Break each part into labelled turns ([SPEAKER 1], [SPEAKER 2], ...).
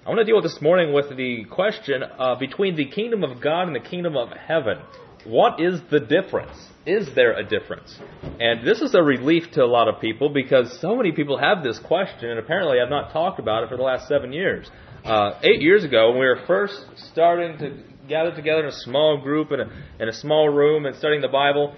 [SPEAKER 1] I want to deal with this morning with the question between the kingdom of God and the kingdom of heaven. What is the difference? Is there a difference? And this is a relief to a lot of people because so many people have this question and apparently have not talked about it for the last 7 years. 8 years ago, when we were first starting to gather together in a small group in a small room and studying the Bible,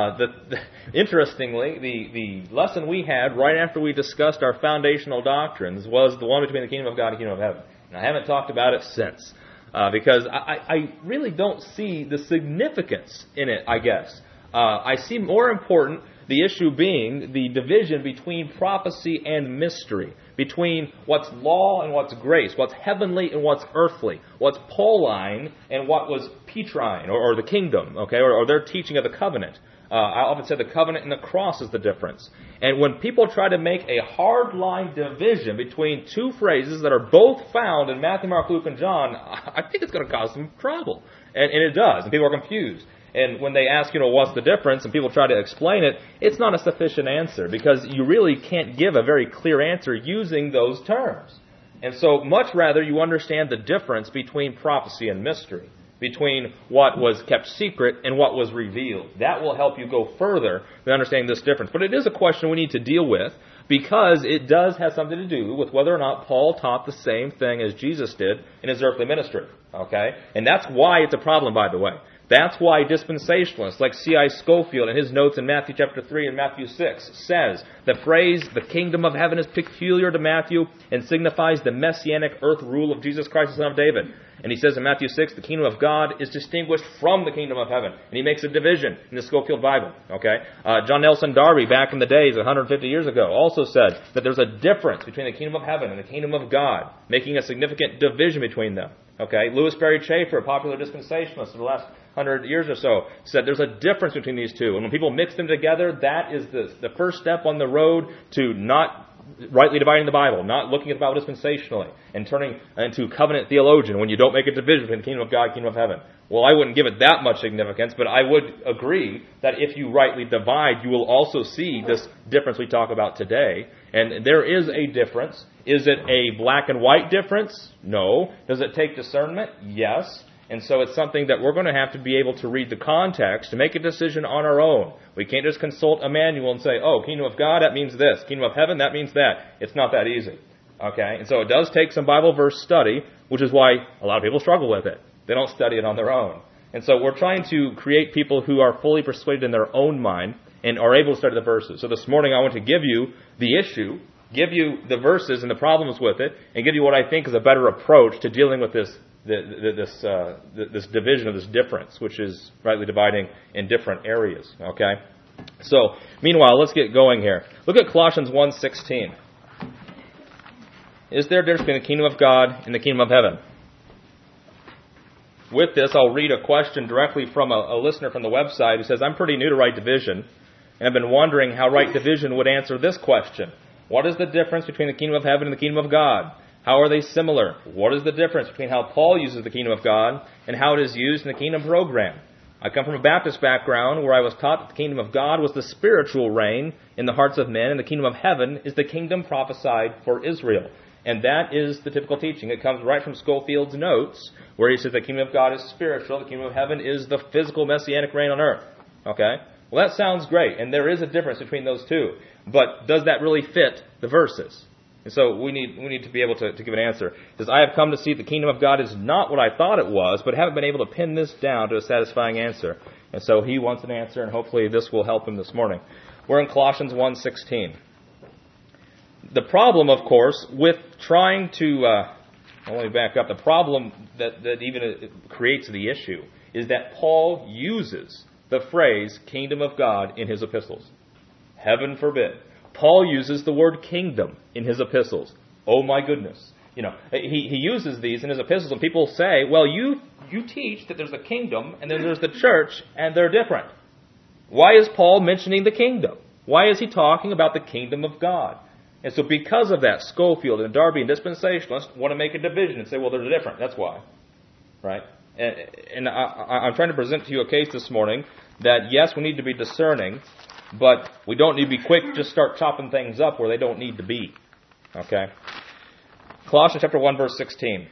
[SPEAKER 1] interestingly, the lesson we had right after we discussed our foundational doctrines was the one between the kingdom of God and the kingdom of heaven. And I haven't talked about it since because I really don't see the significance in it, I guess. I see more important the issue being the division between prophecy and mystery, between what's law and what's grace, what's heavenly and what's earthly, what's Pauline and what was Petrine, or the kingdom, okay, or their teaching of the covenant. I often say the covenant and the cross is the difference. And when people try to make a hard-line division between two phrases that are both found in Matthew, Mark, Luke, and John, I think it's going to cause some trouble. And it does, and people are confused. And when they ask, what's the difference, and people try to explain it, it's not a sufficient answer because you really can't give a very clear answer using those terms. And so much rather you understand the difference between prophecy and mystery, between what was kept secret and what was revealed. That will help you go further in understanding this difference. But it is a question we need to deal with because it does have something to do with whether or not Paul taught the same thing as Jesus did in his earthly ministry. Okay? And that's why it's a problem, by the way. That's why dispensationalists like C.I. Scofield in his notes in Matthew chapter 3 and Matthew 6 says the phrase, the kingdom of heaven is peculiar to Matthew and signifies the messianic earth rule of Jesus Christ, the Son of David. And he says in Matthew 6, the kingdom of God is distinguished from the kingdom of heaven. And he makes a division in the Scofield Bible. Okay, John Nelson Darby, back in the days, 150 years ago, also said that there's a difference between the kingdom of heaven and the kingdom of God, making a significant division between them. Okay, Louis Berry Chafer, a popular dispensationalist of the last 100 years or so, said there's a difference between these two. And when people mix them together, that is the first step on the road to not rightly dividing the Bible, not looking at the Bible dispensationally, and turning into covenant theologian when you don't make a division between the kingdom of God and the kingdom of heaven. Well, I wouldn't give it that much significance, but I would agree that if you rightly divide, you will also see this difference we talk about today. And there is a difference. Is it a black and white difference? No. Does it take discernment? Yes. And so it's something that we're going to have to be able to read the context to make a decision on our own. We can't just consult a manual and say, kingdom of God, that means this. Kingdom of heaven, that means that. It's not that easy. Okay? And so it does take some Bible verse study, which is why a lot of people struggle with it. They don't study it on their own. And so we're trying to create people who are fully persuaded in their own mind and are able to study the verses. So this morning I want to give you the issue, give you the verses and the problems with it, and give you what I think is a better approach to dealing with this division of this difference, which is rightly dividing in different areas. Okay? So, meanwhile, let's get going here. Look at Colossians 1:16. Is there a difference between the kingdom of God and the kingdom of heaven? With this, I'll read a question directly from a listener from the website who says, I'm pretty new to right division, and I've been wondering how right division would answer this question. What is the difference between the kingdom of heaven and the kingdom of God? How are they similar? What is the difference between how Paul uses the kingdom of God and how it is used in the kingdom program? I come from a Baptist background where I was taught that the kingdom of God was the spiritual reign in the hearts of men, and the kingdom of heaven is the kingdom prophesied for Israel. And that is the typical teaching. It comes right from Scofield's notes, where he says the kingdom of God is spiritual, the kingdom of heaven is the physical messianic reign on earth. Okay? Well, that sounds great, and there is a difference between those two. But does that really fit the verses? And so we need to be able to give an answer. It says, I have come to see the kingdom of God is not what I thought it was, but haven't been able to pin this down to a satisfying answer. And so he wants an answer, and hopefully this will help him this morning. We're in Colossians 1:16. The problem, of course, with trying to, let me back up, the problem that even creates the issue is that Paul uses the phrase kingdom of God in his epistles. Heaven forbid. Paul uses the word kingdom in his epistles. Oh my goodness. He uses these in his epistles, and people say, well, you teach that there's a kingdom, and then there's the church, and they're different. Why is Paul mentioning the kingdom? Why is he talking about the kingdom of God? And so because of that, Scofield and Darby and dispensationalists want to make a division and say, well, they're different. That's why. Right? And I'm trying to present to you a case this morning that, yes, we need to be discerning, but we don't need to be quick to just start chopping things up where they don't need to be. Okay? Colossians chapter 1, verse 16.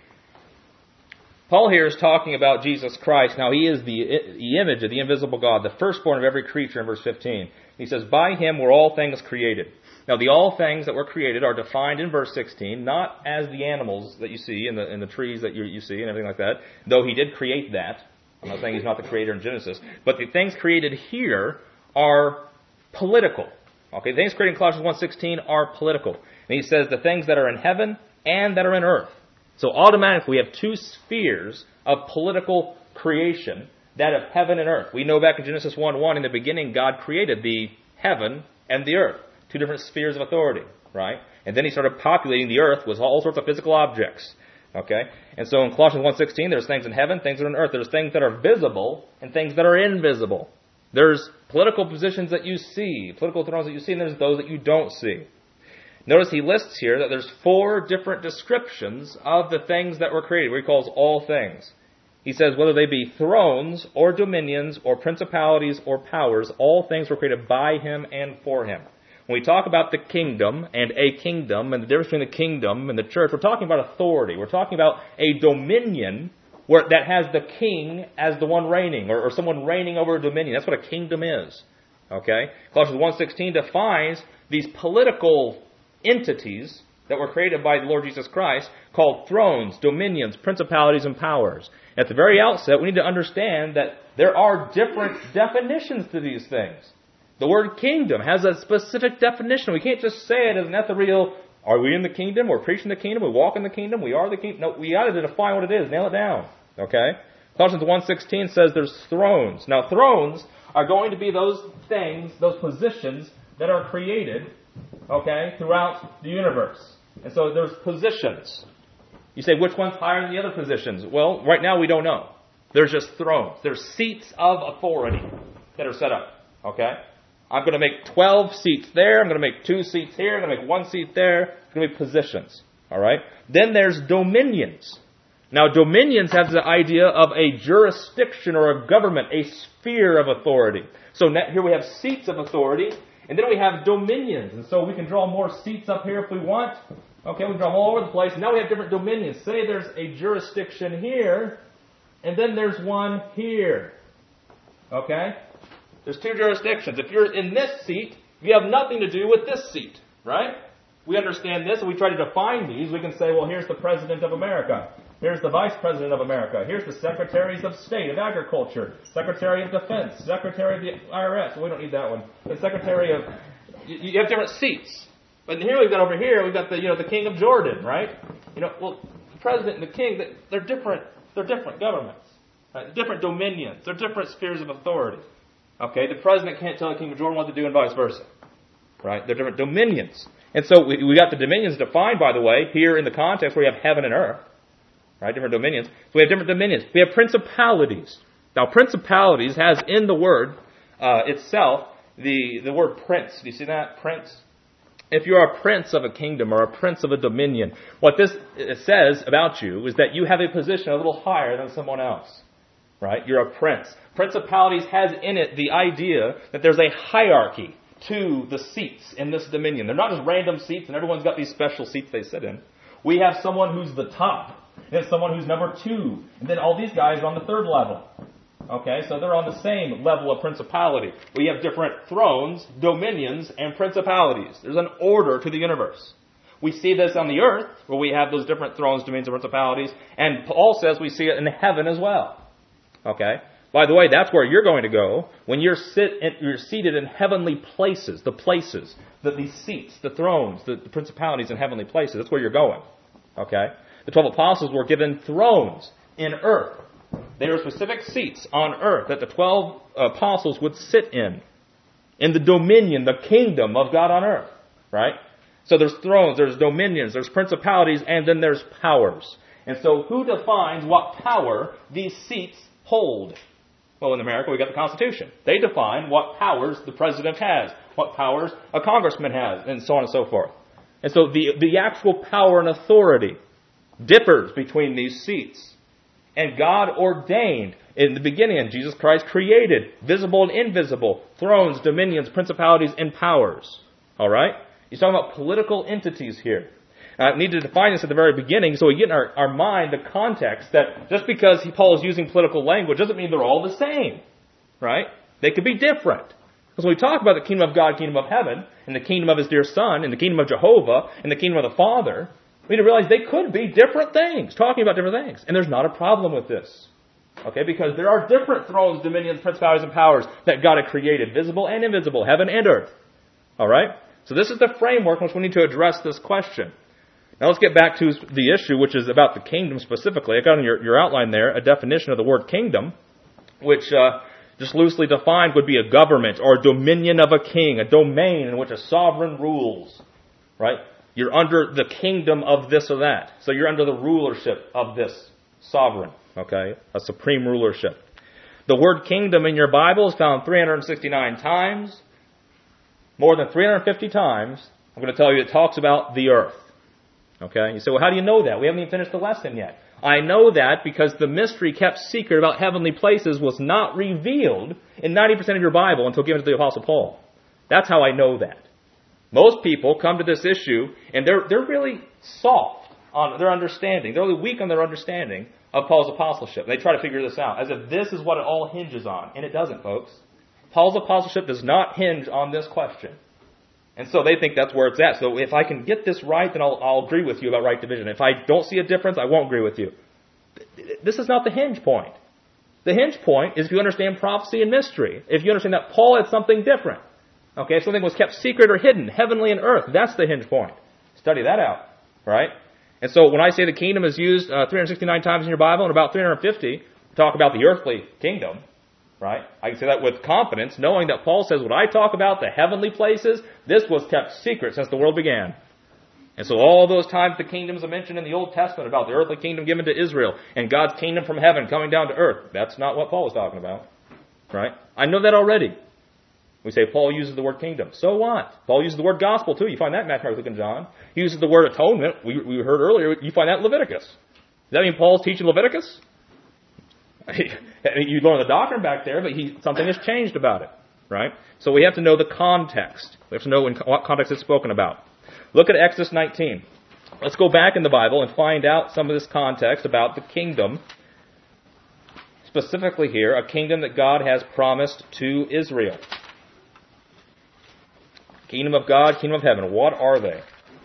[SPEAKER 1] Paul here is talking about Jesus Christ. Now, he is the image of the invisible God, the firstborn of every creature in verse 15. He says, by him were all things created. Now, the all things that were created are defined in verse 16, not as the animals that you see in the trees that you see and everything like that, though he did create that. I'm not saying he's not the creator in Genesis. But the things created here are political. Okay, the things created in Colossians 1:16 are political. And he says the things that are in heaven and that are in earth. So automatically we have two spheres of political creation, that of heaven and earth. We know back in Genesis 1:1, in the beginning God created the heaven and the earth. Two different spheres of authority, right? And then he started populating the earth with all sorts of physical objects. Okay? And so in Colossians 1:16, there's things in heaven, things that are in earth. There's things that are visible and things that are invisible. There's political positions that you see, political thrones that you see, and there's those that you don't see. Notice he lists here that there's 4 different descriptions of the things that were created, where he calls all things. He says whether they be thrones or dominions or principalities or powers, all things were created by him and for him. When we talk about the kingdom and a kingdom and the difference between the kingdom and the church, we're talking about authority. We're talking about a dominion that has the king as the one reigning, or someone reigning over a dominion. That's what a kingdom is. Okay? Colossians 1:16 defines these political entities that were created by the Lord Jesus Christ called thrones, dominions, principalities, and powers. At the very outset, we need to understand that there are different definitions to these things. The word kingdom has a specific definition. We can't just say it as an ethereal, are we in the kingdom? We're preaching the kingdom. We walk in the kingdom. We are the kingdom. No, we got to define what it is. Nail it down. Okay? Colossians 1:16 says there's thrones. Now, thrones are going to be those things, those positions that are created, okay, throughout the universe. And so there's positions. You say, which one's higher than the other positions? Well, right now we don't know. There's just thrones. There's seats of authority that are set up. Okay? I'm going to make 12 seats there. I'm going to make 2 seats here. I'm going to make 1 seat there. It's going to be positions. All right? Then there's dominions. Now, dominions have the idea of a jurisdiction or a government, a sphere of authority. So here we have seats of authority, and then we have dominions. And so we can draw more seats up here if we want. Okay, we can draw them all over the place. Now we have different dominions. Say there's a jurisdiction here, and then there's one here. Okay? There's 2 jurisdictions. If you're in this seat, you have nothing to do with this seat, right? We understand this, and we try to define these. We can say, well, here's the President of America. Here's the Vice President of America. Here's the Secretaries of State, of Agriculture, Secretary of Defense, Secretary of the IRS. Well, we don't need that one. The Secretary of... You have different seats. But here we've got over here, we've got the King of Jordan, right? Well, the President and the King, they're different governments. Right? Different dominions. They're different spheres of authority. Okay, the President can't tell the King of Jordan what to do and vice versa. Right? They're different dominions. And so we got the dominions defined, by the way, here in the context where you have heaven and earth. Right? Different dominions. So we have different dominions. We have principalities. Now, principalities has in the word itself the word prince. Do you see that? Prince. If you're a prince of a kingdom or a prince of a dominion, what this says about you is that you have a position a little higher than someone else. Right? You're a prince. Principalities has in it the idea that there's a hierarchy to the seats in this dominion. They're not just random seats and everyone's got these special seats they sit in. We have someone who's the top. Then someone who's number 2. And then all these guys are on the 3rd level. Okay, so they're on the same level of principality. We have different thrones, dominions, and principalities. There's an order to the universe. We see this on the earth, where we have those different thrones, dominions, and principalities. And Paul says we see it in heaven as well. Okay? By the way, that's where you're going to go when you're seated in heavenly places, the seats, the thrones, the principalities in heavenly places. That's where you're going. Okay? The 12 apostles were given thrones in earth. They were specific seats on earth that the 12 apostles would sit in the dominion, the kingdom of God on earth. Right? So there's thrones, there's dominions, there's principalities, and then there's powers. And so who defines what power these seats hold? Well, in America, we got the Constitution. They define what powers the president has, what powers a congressman has, and so on and so forth. And so the actual power and authority differs between these seats. And God ordained in the beginning, and Jesus Christ created visible and invisible thrones, dominions, principalities, and powers. All right? He's talking about political entities here. need to define this at the very beginning so we get in our mind the context that just because Paul is using political language doesn't mean they're all the same. Right? They could be different. Because when we talk about the kingdom of God, kingdom of heaven, and the kingdom of His dear Son, and the kingdom of Jehovah, and the kingdom of the Father, we need to realize they could be different things, talking about different things. And there's not a problem with this. Okay, because there are different thrones, dominions, principalities, and powers that God had created, visible and invisible, heaven and earth. Alright? So this is the framework in which we need to address this question. Now let's get back to the issue, which is about the kingdom specifically. I got in your outline there a definition of the word kingdom, which just loosely defined would be a government or a dominion of a king, a domain in which a sovereign rules. Right? You're under the kingdom of this or that. So you're under the rulership of this sovereign. Okay? A supreme rulership. The word kingdom in your Bible is found 369 times. More than 350 times, I'm going to tell you, it talks about the earth. Okay? You say, well, how do you know that? We haven't even finished the lesson yet. I know that because the mystery kept secret about heavenly places was not revealed in 90% of your Bible until given to the Apostle Paul. That's how I know that. Most people come to this issue and they're really soft on their understanding. They're really weak on their understanding of Paul's apostleship. They try to figure this out as if this is what it all hinges on. And it doesn't, folks. Paul's apostleship does not hinge on this question. And so they think that's where it's at. So if I can get this right, then I'll agree with you about right division. If I don't see a difference, I won't agree with you. This is not the hinge point. The hinge point is if you understand prophecy and mystery. If you understand that Paul had something different. Okay, if something was kept secret or hidden, heavenly and earth, that's the hinge point. Study that out. Right? And so when I say the kingdom is used 369 times in your Bible and about 350 talk about the earthly kingdom, right? I can say that with confidence, knowing that Paul says, when I talk about the heavenly places, this was kept secret since the world began. And so all those times the kingdoms are mentioned in the Old Testament about the earthly kingdom given to Israel and God's kingdom from heaven coming down to earth, that's not what Paul was talking about. Right? I know that already. We say Paul uses the word kingdom. So what? Paul uses the word gospel too. You find that in Matthew, Mark, Luke, and John. He uses the word atonement. We heard earlier, you find that in Leviticus. Does that mean Paul's teaching Leviticus? You learn the doctrine back there, but something has changed about it, right? So we have to know the context. We have to know in what context it's spoken about. Look at Exodus 19. Let's go back in the Bible and find out some of this context about the kingdom. Specifically here, a kingdom that God has promised to Israel. Kingdom of God, kingdom of heaven. What are they?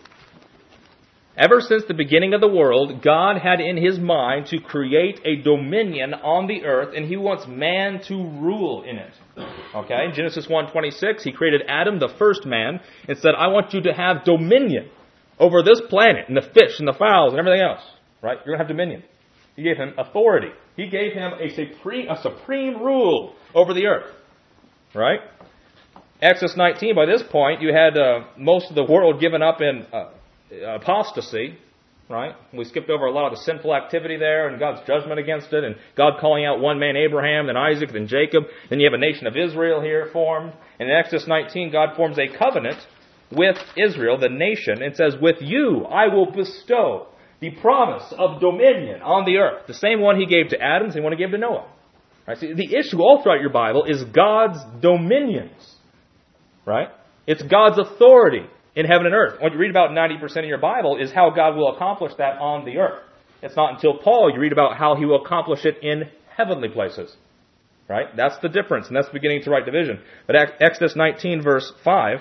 [SPEAKER 1] Ever since the beginning of the world, God had in His mind to create a dominion on the earth, and He wants man to rule in it. Okay? In Genesis 1:26, He created Adam, the first man, and said, I want you to have dominion over this planet, and the fish, and the fowls, and everything else. Right? You're going to have dominion. He gave him authority. He gave him a supreme rule over the earth. Right? Exodus 19, by this point, you had most of the world given up in apostasy, right? We skipped over a lot of the sinful activity there and God's judgment against it, and God calling out one man, Abraham, then Isaac, then Jacob. Then you have a nation of Israel here formed. And in Exodus 19, God forms a covenant with Israel, the nation, and says, with you I will bestow the promise of dominion on the earth. The same one He gave to Adam, the same one He gave to Noah. Right? See, the issue all throughout your Bible is God's dominions. Right? It's God's authority in heaven and earth. What you read about 90% of your Bible is how God will accomplish that on the earth. It's not until Paul you read about how He will accomplish it in heavenly places. Right? That's the difference, and that's beginning to right division. But Exodus 19, verse 5,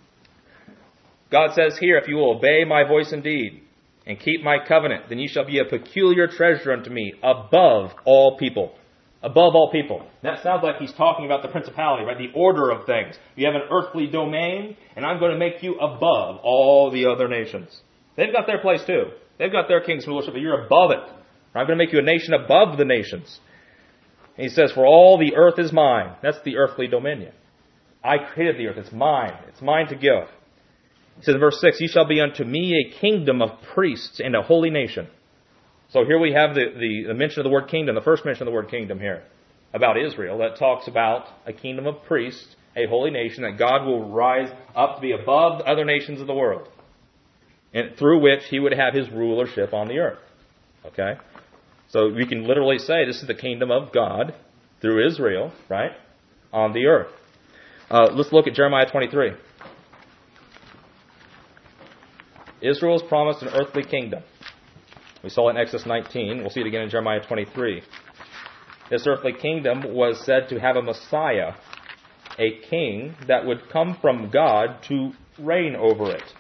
[SPEAKER 1] God says here, if you will obey my voice indeed, and keep my covenant, then ye shall be a peculiar treasure unto me above all people. Above all people. That sounds like He's talking about the principality, right? The order of things. You have an earthly domain, and I'm going to make you above all the other nations. They've got their place too. They've got their king's rulership, but you're above it. I'm going to make you a nation above the nations. And He says, for all the earth is mine. That's the earthly dominion. I created the earth. It's mine. It's mine to give. He says in verse 6, ye shall be unto me a kingdom of priests and a holy nation. So here we have the mention of the word kingdom, the first mention of the word kingdom here, about Israel, that talks about a kingdom of priests, a holy nation, that God will rise up to be above the other nations of the world, and through which He would have His rulership on the earth. Okay? So we can literally say this is the kingdom of God through Israel, right, on the earth. Let's look at Jeremiah 23. Israel is promised an earthly kingdom. We saw it in Exodus 19. We'll see it again in Jeremiah 23. This earthly kingdom was said to have a Messiah, a king that would come from God to reign over it.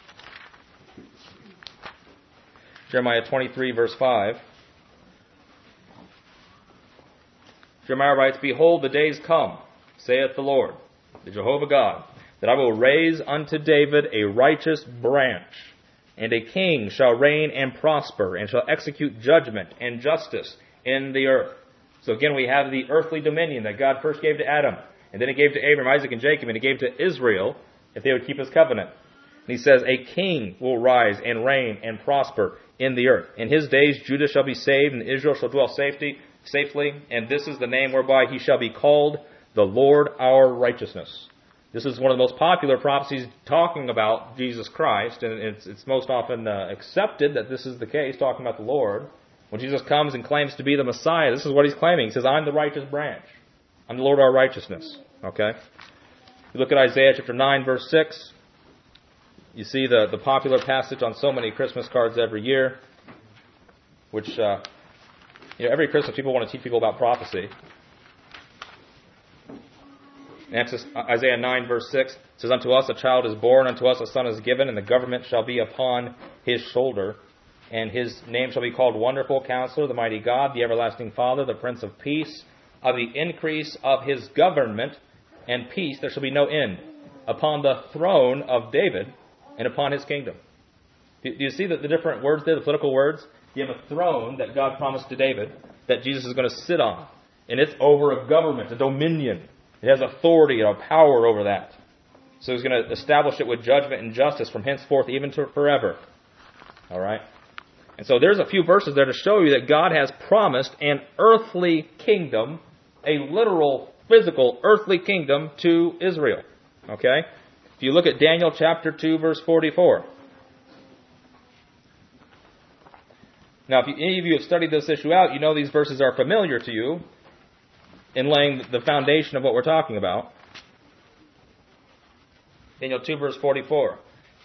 [SPEAKER 1] Jeremiah 23, verse 5. Jeremiah writes, Behold, the days come, saith the Lord, the Jehovah God, that I will raise unto David a righteous branch, and a king shall reign and prosper, and shall execute judgment and justice in the earth. So again, we have the earthly dominion that God first gave to Adam, and then He gave to Abraham, Isaac, and Jacob, and He gave to Israel if they would keep His covenant. And He says, a king will rise and reign and prosper in the earth. In His days Judah shall be saved, and Israel shall dwell safely, and this is the name whereby He shall be called the Lord our righteousness. This is one of the most popular prophecies talking about Jesus Christ, and it's most often accepted that this is the case, talking about the Lord. When Jesus comes and claims to be the Messiah, this is what He's claiming. He says, I'm the righteous branch. I'm the Lord our righteousness. Okay? You look at Isaiah chapter 9, verse 6. You see the popular passage on so many Christmas cards every year, which, every Christmas people want to teach people about prophecy. Isaiah 9, verse 6 says, Unto us a child is born, unto us a son is given, and the government shall be upon His shoulder. And His name shall be called Wonderful Counselor, the Mighty God, the Everlasting Father, the Prince of Peace. Of the increase of His government and peace there shall be no end, upon the throne of David and upon His kingdom. Do you see the different words there, the political words? You have a throne that God promised to David that Jesus is going to sit on. And it's over a government, a dominion. It has authority and a power over that. So He's going to establish it with judgment and justice from henceforth even to forever. All right? And so there's a few verses there to show you that God has promised an earthly kingdom, a literal, physical, earthly kingdom to Israel. Okay? If you look at Daniel chapter 2, verse 44. Now, if any of you have studied this issue out, you know these verses are familiar to you in laying the foundation of what we're talking about. Daniel 2, verse 44.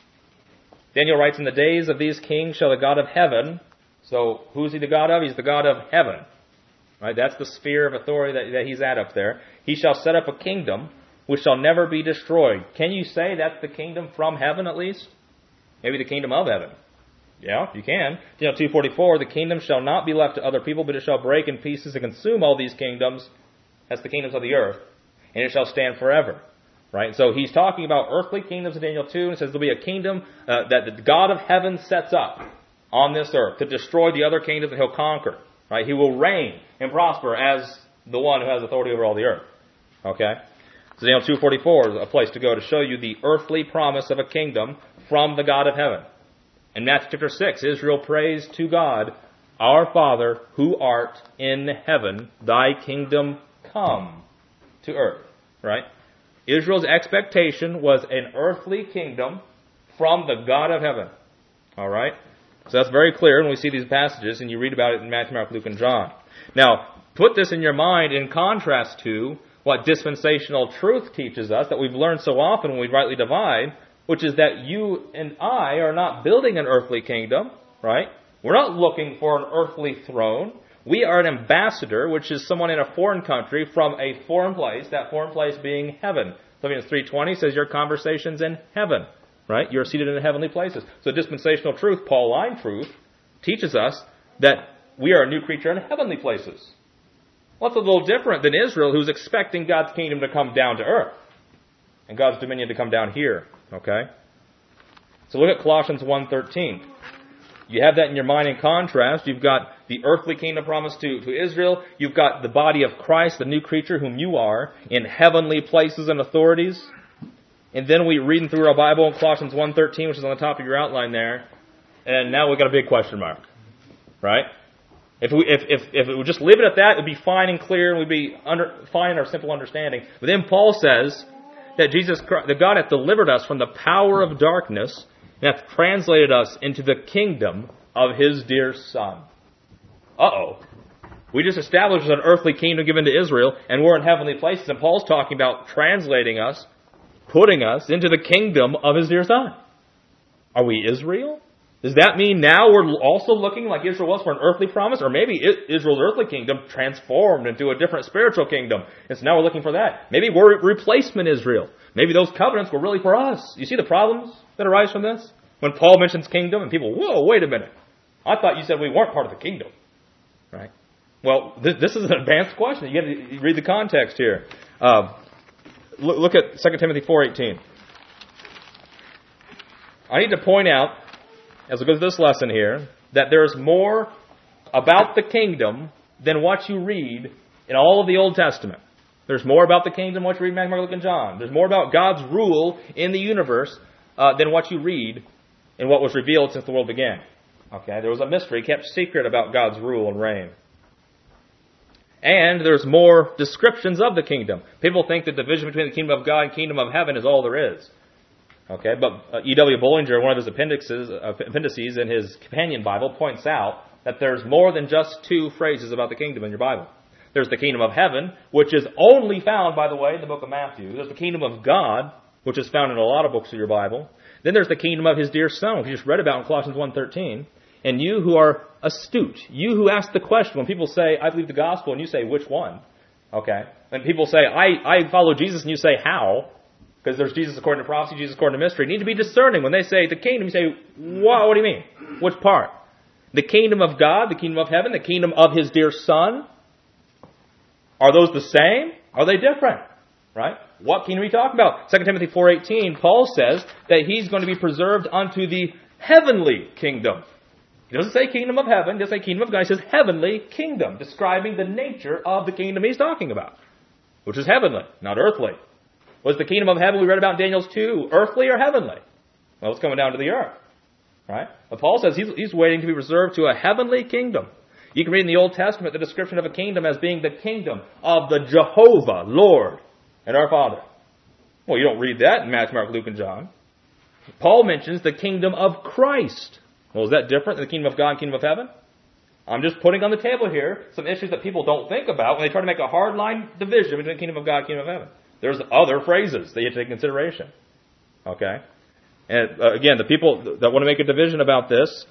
[SPEAKER 1] Daniel writes, In the days of these kings shall the God of heaven, so who's He the God of? He's the God of heaven. Right? That's the sphere of authority that He's at up there. He shall set up a kingdom which shall never be destroyed. Can you say that's the kingdom from heaven at least? Maybe the kingdom of heaven. Yeah, you can. Daniel 2:44, the kingdom shall not be left to other people, but it shall break in pieces and consume all these kingdoms. That's the kingdoms of the earth. And it shall stand forever. Right? So he's talking about earthly kingdoms in Daniel 2, and it says there'll be a kingdom that the God of heaven sets up on this earth to destroy the other kingdoms that He'll conquer. Right? He will reign and prosper as the one who has authority over all the earth. Okay? So Daniel 2:44 is a place to go to show you the earthly promise of a kingdom from the God of heaven. In Matthew chapter 6, Israel prays to God, Our Father, who art in heaven, Thy kingdom come to earth. Right? Israel's expectation was an earthly kingdom from the God of heaven. All right? So that's very clear when we see these passages, and you read about it in Matthew, Mark, Luke, and John. Now, put this in your mind in contrast to what dispensational truth teaches us, that we've learned so often when we rightly divide, which is that you and I are not building an earthly kingdom, right? We're not looking for an earthly throne. We are an ambassador, which is someone in a foreign country from a foreign place, that foreign place being heaven. Philippians 3:20 says your conversation's in heaven, right? You're seated in heavenly places. So dispensational truth, Pauline truth, teaches us that we are a new creature in heavenly places. Well, that's a little different than Israel, who's expecting God's kingdom to come down to earth and God's dominion to come down here. Okay? So look at Colossians 1:13. You have that in your mind in contrast. You've got the earthly kingdom promised to Israel. You've got the body of Christ, the new creature whom you are, in heavenly places and authorities. And then we reading through our Bible in Colossians 1:13, which is on the top of your outline there. And now we've got a big question mark. Right? If we would just leave it at that, it would be fine and clear, and we'd be fine in our simple understanding. But then Paul says that Jesus Christ, that God hath delivered us from the power of darkness, and hath translated us into the kingdom of His dear Son. Uh-oh. We just established an earthly kingdom given to Israel, and we're in heavenly places, and Paul's talking about translating us, putting us into the kingdom of His dear Son. Are we Israel? Does that mean now we're also looking like Israel was for an earthly promise? Or maybe Israel's earthly kingdom transformed into a different spiritual kingdom. And so now we're looking for that. Maybe we're replacement Israel. Maybe those covenants were really for us. You see the problems that arise from this? When Paul mentions kingdom and people, whoa, wait a minute. I thought you said we weren't part of the kingdom. Right? Well, this is an advanced question. You got to read the context here. Look at 2 Timothy 4:18. I need to point out, as we go through this lesson here, that there's more about the kingdom than what you read in all of the Old Testament. There's more about the kingdom than what you read in Matthew, Mark, Luke, and John. There's more about God's rule in the universe than what you read in what was revealed since the world began. Okay, there was a mystery kept secret about God's rule and reign. And there's more descriptions of the kingdom. People think the division between the kingdom of God and kingdom of heaven is all there is. Okay, but E.W. Bullinger, one of his appendices in his companion Bible, points out that there's more than just two phrases about the kingdom in your Bible. There's the kingdom of heaven, which is only found, by the way, in the book of Matthew. There's the kingdom of God, which is found in a lot of books of your Bible. Then there's the kingdom of His dear Son, which you just read about in Colossians 1:13. And you who are astute, you who ask the question, when people say, I believe the gospel, and you say, which one? Okay. And people say, I follow Jesus, and you say, how? Because there's Jesus according to prophecy, Jesus according to mystery. You need to be discerning. When they say the kingdom, you say, what do you mean? Which part? The kingdom of God, the kingdom of heaven, the kingdom of His dear Son. Are those the same? Are they different? Right? What kingdom are we talking about? 2 Timothy 4:18, Paul says that he's going to be preserved unto the heavenly kingdom. He doesn't say kingdom of heaven, he doesn't say kingdom of God, he says heavenly kingdom, describing the nature of the kingdom he's talking about, which is heavenly, not earthly. Was the kingdom of heaven we read about in Daniel 2 earthly or heavenly? Well, it's coming down to the earth. Right? But Paul says he's waiting to be reserved to a heavenly kingdom. You can read in the Old Testament the description of a kingdom as being the kingdom of the Jehovah, Lord, and our Father. Well, you don't read that in Matthew, Mark, Luke, and John. Paul mentions the kingdom of Christ. Well, is that different than the kingdom of God and kingdom of heaven? I'm just putting on the table here some issues that people don't think about when they try to make a hard line division between the kingdom of God and kingdom of heaven. There's other phrases that you have to take into consideration. Okay? And again, the people that want to make a division about this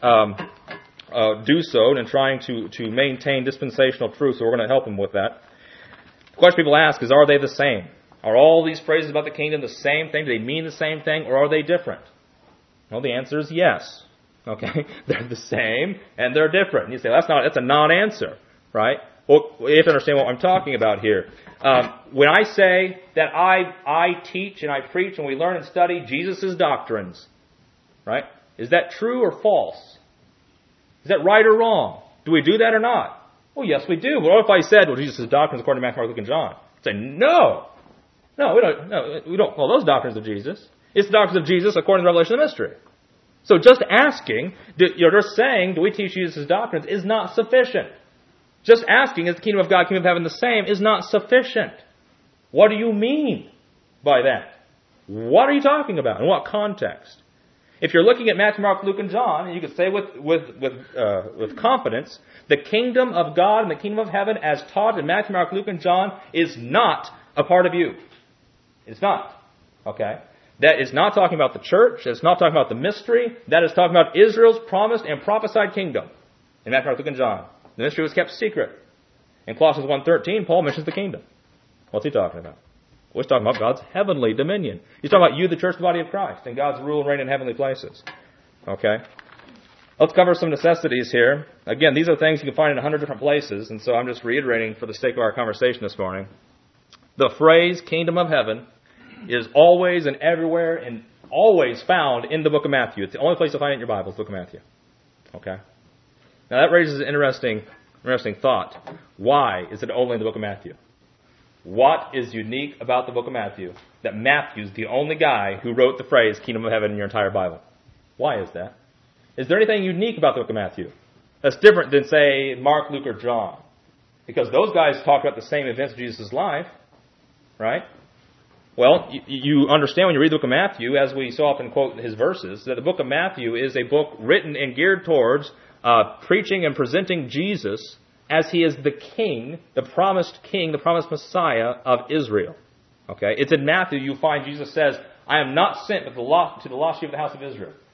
[SPEAKER 1] do so in trying to maintain dispensational truth, so we're going to help them with that. The question people ask is, are they the same? Are all these phrases about the kingdom the same thing? Do they mean the same thing, or are they different? Well, the answer is yes. Okay? They're the same, and they're different. And you say, that's a non-answer, right? Well, you have to understand what I'm talking about here. When I say that I teach and I preach and we learn and study Jesus' doctrines, right? Is that true or false? Is that right or wrong? Do we do that or not? Well, yes, we do. But what if I said, well, Jesus' doctrines according to Matthew, Mark, Luke, and John? I'd say, no, we don't call those doctrines of Jesus. It's the doctrines of Jesus according to the revelation of the mystery. So just asking, just saying, do we teach Jesus' doctrines is not sufficient. Just asking, is the kingdom of God, kingdom of heaven the same, is not sufficient. What do you mean by that? What are you talking about? In what context? If you're looking at Matthew, Mark, Luke, and John, and you could say with confidence, the kingdom of God and the kingdom of heaven as taught in Matthew, Mark, Luke, and John is not a part of you. It's not. Okay? That is not talking about the church. It's not talking about the mystery. That is talking about Israel's promised and prophesied kingdom in Matthew, Mark, Luke, and John. The mystery was kept secret. In Colossians 1:13, Paul mentions the kingdom. What's he talking about? Well, he's talking about God's heavenly dominion. He's talking about you, the church, the body of Christ, and God's rule and reign in heavenly places. Okay? Let's cover some necessities here. Again, these are things you can find in 100 different places, and so I'm just reiterating for the sake of our conversation this morning. The phrase kingdom of heaven is always and everywhere and always found in the book of Matthew. It's the only place you'll find it in your Bible, is the book of Matthew. Okay? Now that raises an interesting thought. Why is it only in the book of Matthew? What is unique about the book of Matthew that Matthew's the only guy who wrote the phrase kingdom of heaven in your entire Bible? Why is that? Is there anything unique about the book of Matthew that's different than, say, Mark, Luke, or John? Because those guys talk about the same events of Jesus' life, right? Well, you understand when you read the book of Matthew, as we so often quote his verses, that the book of Matthew is a book written and geared towards preaching and presenting Jesus as he is the king, the promised Messiah of Israel. Okay? It's in Matthew you find Jesus says, I am not sent but to the lost sheep of the house of Israel.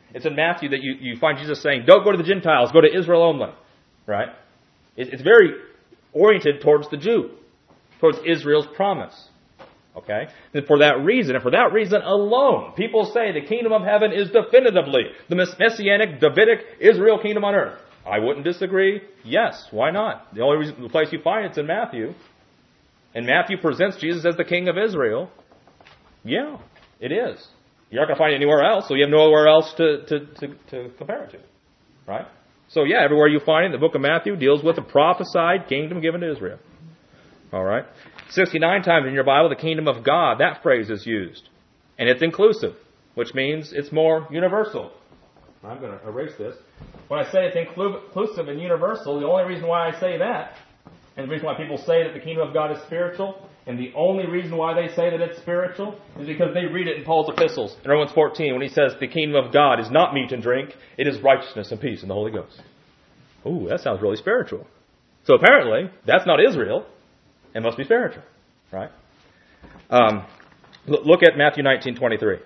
[SPEAKER 1] It's in Matthew that you find Jesus saying, don't go to the Gentiles, go to Israel only. Right? It's very oriented towards the Jew, towards Israel's promise. Okay? And for that reason alone, people say the kingdom of heaven is definitively the Messianic, Davidic, Israel kingdom on earth. I wouldn't disagree. Yes, why not? The place you find it's in Matthew. And Matthew presents Jesus as the king of Israel. Yeah, it is. You're not going to find it anywhere else, so you have nowhere else to compare it to. Right? So yeah, everywhere you find it, the book of Matthew deals with the prophesied kingdom given to Israel. All right? 69 times in your Bible, the kingdom of God, that phrase is used. And it's inclusive, which means it's more universal. I'm going to erase this. When I say it's inclusive and universal, the only reason why I say that, and the reason why people say that the kingdom of God is spiritual, and the only reason why they say that it's spiritual, is because they read it in Paul's epistles. In Romans 14, when he says the kingdom of God is not meat and drink, it is righteousness and peace in the Holy Ghost. Ooh, that sounds really spiritual. So apparently, that's not Israel. It must be spiritual. Right? Look at Matthew 19:23.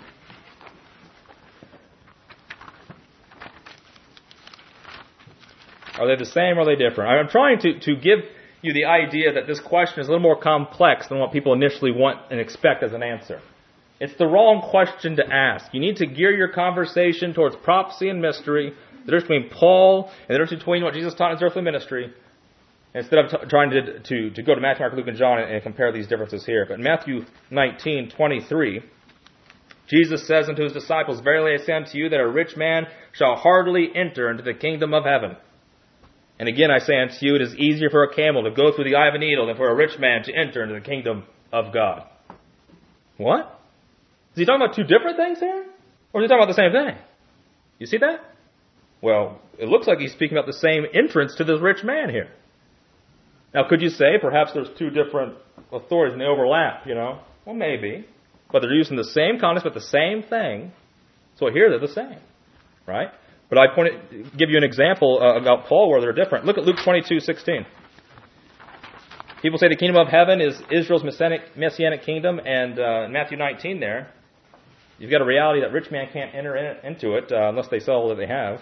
[SPEAKER 1] Are they the same or are they different? I'm trying to give you the idea that this question is a little more complex than what people initially want and expect as an answer. It's the wrong question to ask. You need to gear your conversation towards prophecy and mystery, the difference between Paul and the difference between what Jesus taught in his earthly ministry, instead of trying to go to Matthew, Mark, Luke, and John and compare these differences here. But in Matthew 19:23, Jesus says unto his disciples, Verily I say unto you that a rich man shall hardly enter into the kingdom of heaven. And again I say unto you, it is easier for a camel to go through the eye of a needle than for a rich man to enter into the kingdom of God. What? Is he talking about two different things here? Or is he talking about the same thing? You see that? Well, it looks like he's speaking about the same entrance to this rich man here. Now, could you say perhaps there's two different authorities and they overlap, Well, maybe. But they're using the same context, but the same thing. So here they're the same, right? But I give you an example about Paul where they're different. Look at Luke 22:16. People say the kingdom of heaven is Israel's messianic kingdom, and Matthew 19 there, you've got a reality that rich man can't enter into it unless they sell all that they have.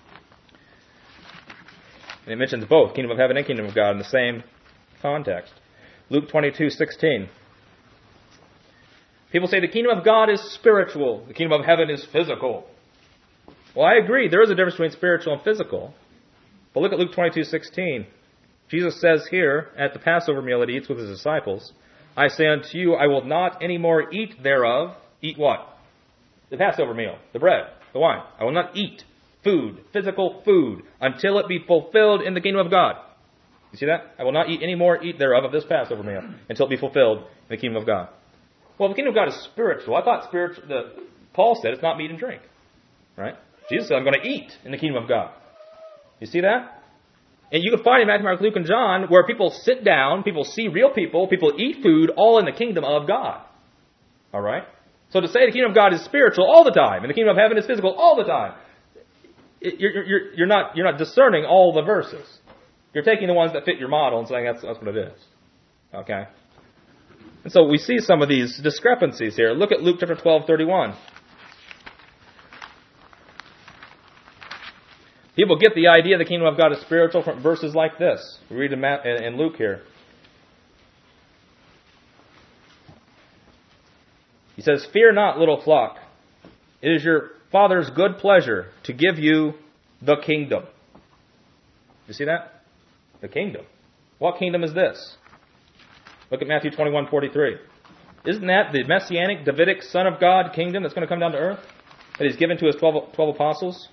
[SPEAKER 1] And it mentions both, kingdom of heaven and kingdom of God, in the same context. Luke 22:16. People say the kingdom of God is spiritual. The kingdom of heaven is physical. Well, I agree. There is a difference between spiritual and physical. But look at Luke 22:16. Jesus says here, at the Passover meal that he eats with his disciples, I say unto you, I will not any more eat thereof. Eat what? The Passover meal, the bread, the wine. I will not eat food, physical food, until it be fulfilled in the kingdom of God. You see that? I will not eat any more eat thereof of this Passover meal until it be fulfilled in the kingdom of God. Well, the kingdom of God is spiritual. I thought Paul said it's not meat and drink. Right? Jesus said, I'm going to eat in the kingdom of God. You see that? And you can find in Matthew, Mark, Luke, and John where people sit down, people see real people eat food, all in the kingdom of God. All right? So to say the kingdom of God is spiritual all the time, and the kingdom of heaven is physical all the time, you're not discerning all the verses. You're taking the ones that fit your model and saying that's what it is. Okay? And so we see some of these discrepancies here. Look at Luke chapter 12:31. People get the idea the kingdom of God is spiritual from verses like this. We read in Luke here. He says, Fear not, little flock. It is your Father's good pleasure to give you the kingdom. You see that? The kingdom. What kingdom is this? Look at Matthew 21:43. Isn't that the Messianic, Davidic, Son of God kingdom that's going to come down to earth? That He's given to His 12 apostles?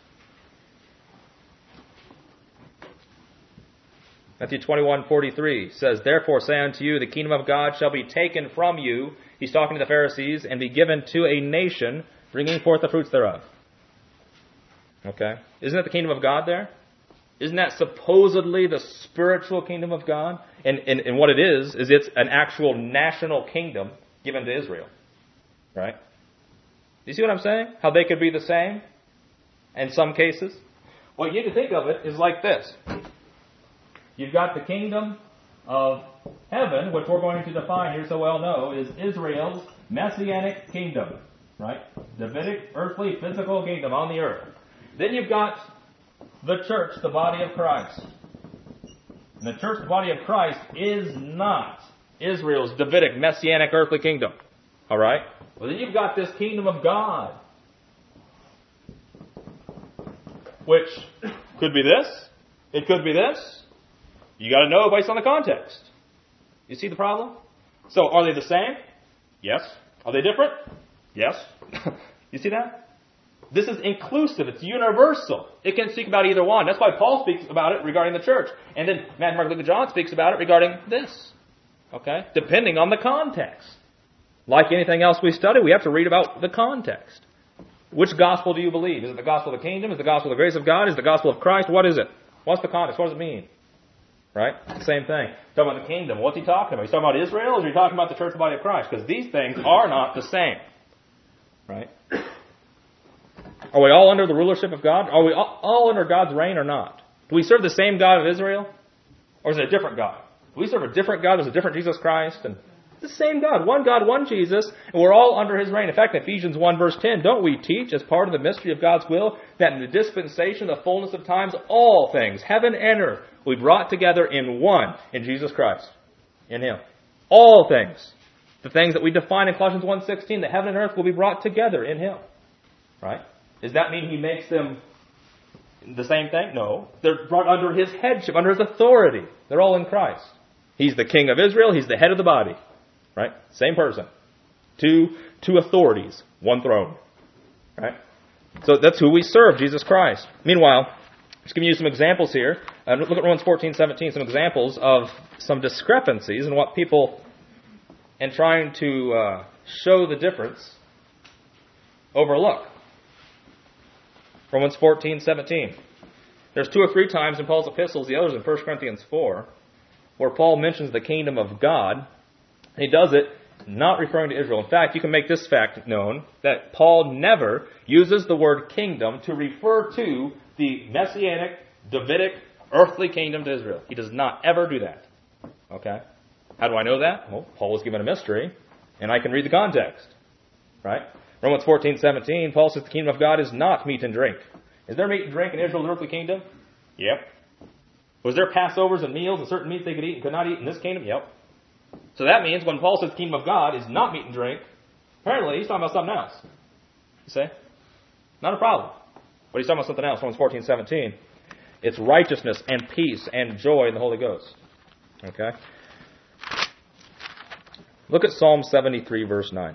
[SPEAKER 1] Matthew 21:43 says, Therefore say unto you, the kingdom of God shall be taken from you. He's talking to the Pharisees, and be given to a nation, bringing forth the fruits thereof. Okay? Isn't that the kingdom of God there? Isn't that supposedly the spiritual kingdom of God? And what it is it's an actual national kingdom given to Israel. Right? Do you see what I'm saying? How they could be the same in some cases? Well, you need to think of it is like this. You've got the kingdom of heaven, which we're going to define here so well know, is Israel's messianic kingdom. Right? Davidic, earthly, physical kingdom on the earth. Then you've got the church, the body of Christ. And the church, the body of Christ, is not Israel's Davidic, messianic, earthly kingdom. All right? Well, then you've got this kingdom of God, which could be this. It could be this. You got to know based on the context. You see the problem? So, are they the same? Yes. Are they different? Yes. You see that? This is inclusive. It's universal. It can speak about either one. That's why Paul speaks about it regarding the church. And then Matthew, Mark, Luke, and John speaks about it regarding this. Okay? Depending on the context. Like anything else we study, we have to read about the context. Which gospel do you believe? Is it the gospel of the kingdom? Is it the gospel of the grace of God? Is it the gospel of Christ? What is it? What's the context? What does it mean? Right? Same thing. Talking about the kingdom. What's he talking about? He's talking about Israel, or is he talking about the church, the body of Christ? Because these things are not the same. Right? Are we all under the rulership of God? Are we all under God's reign or not? Do we serve the same God of Israel? Or is it a different God? Do we serve a different God? There's a different Jesus Christ? And it's the same God, one Jesus, and we're all under His reign. In fact, in Ephesians 1 verse 10, don't we teach as part of the mystery of God's will that in the dispensation, the fullness of times, all things, heaven and earth, will be brought together in one, in Jesus Christ, in Him. All things. The things that we define in Colossians 1:16, that heaven and earth will be brought together in Him. Right? Does that mean He makes them the same thing? No. They're brought under His headship, under His authority. They're all in Christ. He's the King of Israel. He's the head of the body. Right? Same person. Two authorities. One throne. Right? So that's who we serve, Jesus Christ. Meanwhile, just giving you some examples here. Look at Romans 14:17, some examples of some discrepancies in what people, in trying to show the difference, overlook. Romans 14:17. There's 2 or 3 times in Paul's epistles, the others in 1 Corinthians 4, where Paul mentions the kingdom of God. And he does it not referring to Israel. In fact, you can make this fact known, that Paul never uses the word kingdom to refer to the messianic, Davidic, earthly kingdom to Israel. He does not ever do that. Okay? How do I know that? Well, Paul was given a mystery, and I can read the context. Right? Romans 14:17, Paul says the kingdom of God is not meat and drink. Is there meat and drink in Israel's earthly kingdom? Yep. Was there Passovers and meals and certain meats they could eat and could not eat in this kingdom? Yep. So that means when Paul says the kingdom of God is not meat and drink, apparently he's talking about something else. You see? Not a problem. But he's talking about something else. Romans 14:17. It's righteousness and peace and joy in the Holy Ghost. Okay? Look at Psalm 73, verse 9.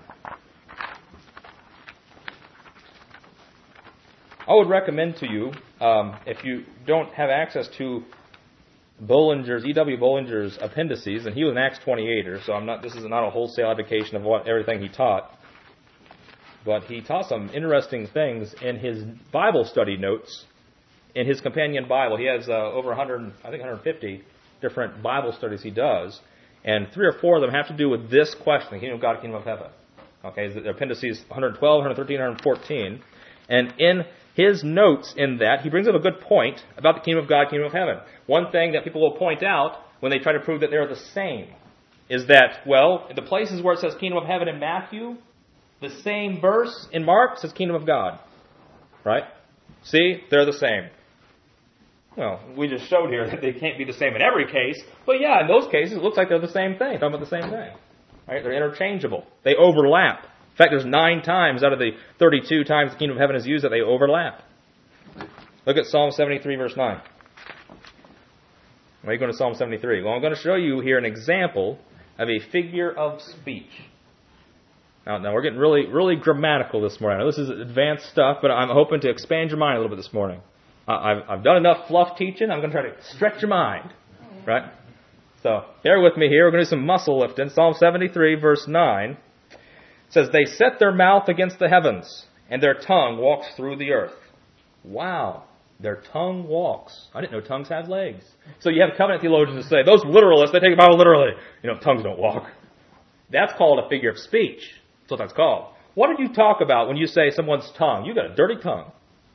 [SPEAKER 1] I would recommend to you, if you don't have access to E.W. Bullinger's appendices, and he was an Acts 28er, so this is not a wholesale advocation of everything he taught, but he taught some interesting things in his Bible study notes in his companion Bible. He has over 150 different Bible studies he does, and 3 or 4 of them have to do with this question, the kingdom of God, the kingdom of heaven. Okay, the appendices 112, 113, 114, and in his notes in that, he brings up a good point about the kingdom of God, kingdom of heaven. One thing that people will point out when they try to prove that they're the same is that, well, the places where it says kingdom of heaven in Matthew, the same verse in Mark says kingdom of God. Right? See? They're the same. Well, we just showed here that they can't be the same in every case, but yeah, in those cases, it looks like they're the same thing. Talking about the same thing. Right? They're interchangeable. They overlap. In fact, there's 9 times out of the 32 times the kingdom of heaven is used that they overlap. Look at Psalm 73, verse 9. Why are you going to Psalm 73? Well, I'm going to show you here an example of a figure of speech. Now we're getting really, really grammatical this morning. Now, this is advanced stuff, but I'm hoping to expand your mind a little bit this morning. I've done enough fluff teaching. I'm going to try to stretch your mind. Right? So, bear with me here. We're going to do some muscle lifting. Psalm 73, verse 9. It says, they set their mouth against the heavens, and their tongue walks through the earth. Wow. Their tongue walks. I didn't know tongues had legs. So you have covenant theologians that say, those literalists, they take the Bible literally. Tongues don't walk. That's called a figure of speech. That's what that's called. What did you talk about when you say someone's tongue? You got a dirty tongue.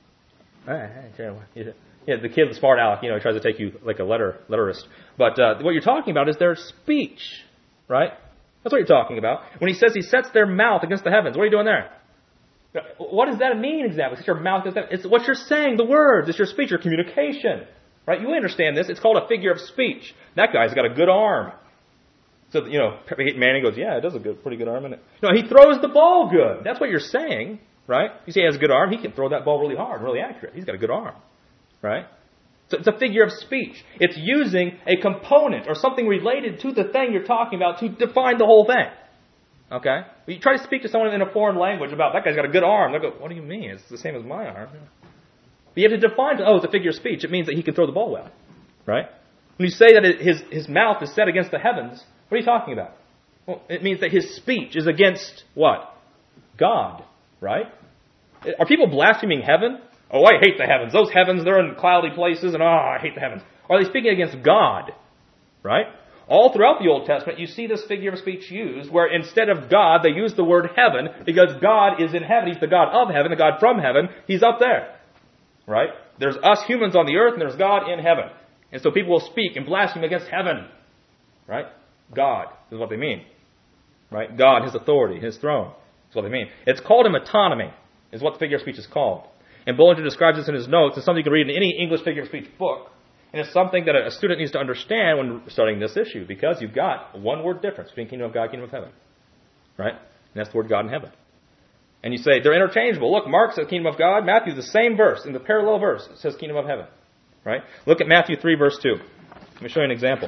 [SPEAKER 1] Yeah, the kid, the smart aleck, he tries to take you like a letterist. But what you're talking about is their speech, right? That's what you're talking about. When he says he sets their mouth against the heavens, what are you doing there? What does that mean exactly? It's your mouth. It's what you're saying, the words. It's your speech, your communication. Right? You understand this. It's called a figure of speech. That guy's got a good arm. So, Peyton Manning goes, yeah, it does a pretty good arm in it. No, he throws the ball good. That's what you're saying, right? You say he has a good arm. He can throw that ball really hard, really accurate. He's got a good arm, right? So it's a figure of speech. It's using a component or something related to the thing you're talking about to define the whole thing. Okay? You try to speak to someone in a foreign language about, that guy's got a good arm. They'll go, what do you mean? It's the same as my arm. But you have to define, it's a figure of speech. It means that he can throw the ball well, right? When you say that his mouth is set against the heavens, what are you talking about? Well, it means that his speech is against what? God, right? Are people blaspheming heaven? Oh, I hate the heavens. Those heavens, they're in cloudy places, and I hate the heavens. Or are they speaking against God, right? All throughout the Old Testament, you see this figure of speech used, where instead of God, they use the word heaven, because God is in heaven. He's the God of heaven, the God from heaven. He's up there, right? There's us humans on the earth, and there's God in heaven. And so people will speak and blaspheme against heaven, right? God is what they mean, right? God, His authority, His throne is what they mean. It's called a metonymy, is what the figure of speech is called. And Bullinger describes this in his notes. It's something you can read in any English figure of speech book. And it's something that a student needs to understand when studying this issue, because you've got one word difference between kingdom of God and kingdom of heaven, right? And that's the word God in heaven. And you say, they're interchangeable. Look, Mark says kingdom of God. Matthew, the same verse. In the parallel verse, it says kingdom of heaven, right? Look at Matthew 3, verse 2. Let me show you an example.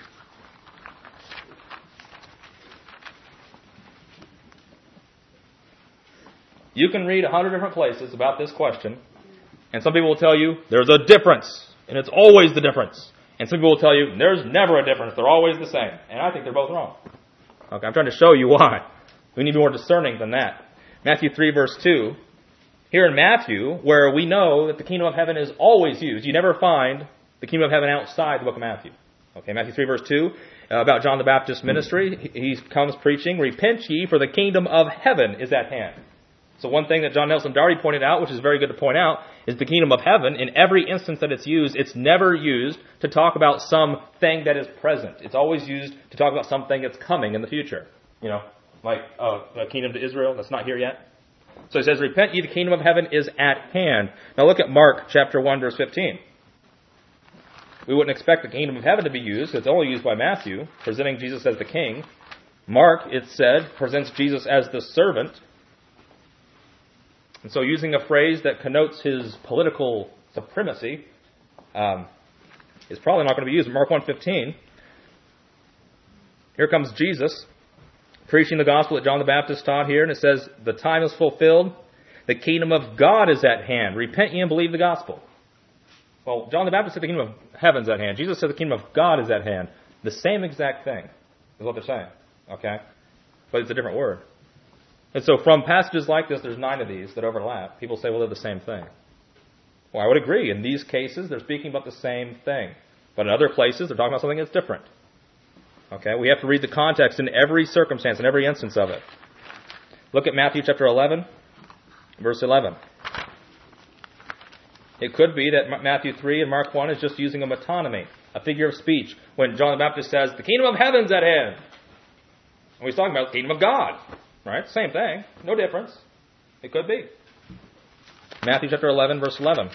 [SPEAKER 1] You can read 100 different places about this question, and some people will tell you there's a difference, and it's always the difference. And some people will tell you there's never a difference, they're always the same. And I think they're both wrong. Okay, I'm trying to show you why. We need to be more discerning than that. Matthew 3, verse 2. Here in Matthew, where we know that the kingdom of heaven is always used, you never find the kingdom of heaven outside the book of Matthew. Okay, Matthew 3, verse 2, about John the Baptist's ministry. He comes preaching, repent ye, for the kingdom of heaven is at hand. So one thing that John Nelson Darby pointed out, which is very good to point out, is the kingdom of heaven, in every instance that it's used, it's never used to talk about something that is present. It's always used to talk about something that's coming in the future. Like the kingdom to Israel that's not here yet. So he says, repent ye, the kingdom of heaven is at hand. Now look at Mark chapter 1, verse 15. We wouldn't expect the kingdom of heaven to be used. It's only used by Matthew, presenting Jesus as the king. Mark, it said, presents Jesus as the servant. And so using a phrase that connotes his political supremacy is probably not going to be used. Mark 1:15. Here comes Jesus preaching the gospel that John the Baptist taught here, and it says, the time is fulfilled, the kingdom of God is at hand. Repent ye and believe the gospel. Well, John the Baptist said the kingdom of heaven's at hand. Jesus said the kingdom of God is at hand. The same exact thing is what they're saying. Okay? But it's a different word. And so from passages like this, there's 9 of these that overlap. People say, well, they're the same thing. Well, I would agree. In these cases, they're speaking about the same thing. But in other places, they're talking about something that's different. Okay? We have to read the context in every circumstance, in every instance of it. Look at Matthew chapter 11, verse 11. It could be that Matthew 3 and Mark 1 is just using a metonymy, a figure of speech, when John the Baptist says, the kingdom of heaven's at hand. And he's talking about the kingdom of God. Right? Same thing. No difference. It could be. Matthew chapter 11, verse 11.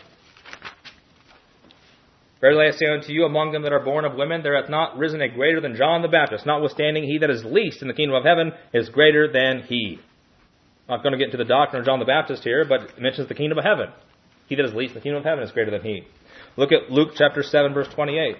[SPEAKER 1] Verily I say unto you, among them that are born of women, there hath not risen a greater than John the Baptist. Notwithstanding, he that is least in the kingdom of heaven is greater than he. I'm not going to get into the doctrine of John the Baptist here, but it mentions the kingdom of heaven. He that is least in the kingdom of heaven is greater than he. Look at Luke chapter 7, verse 28.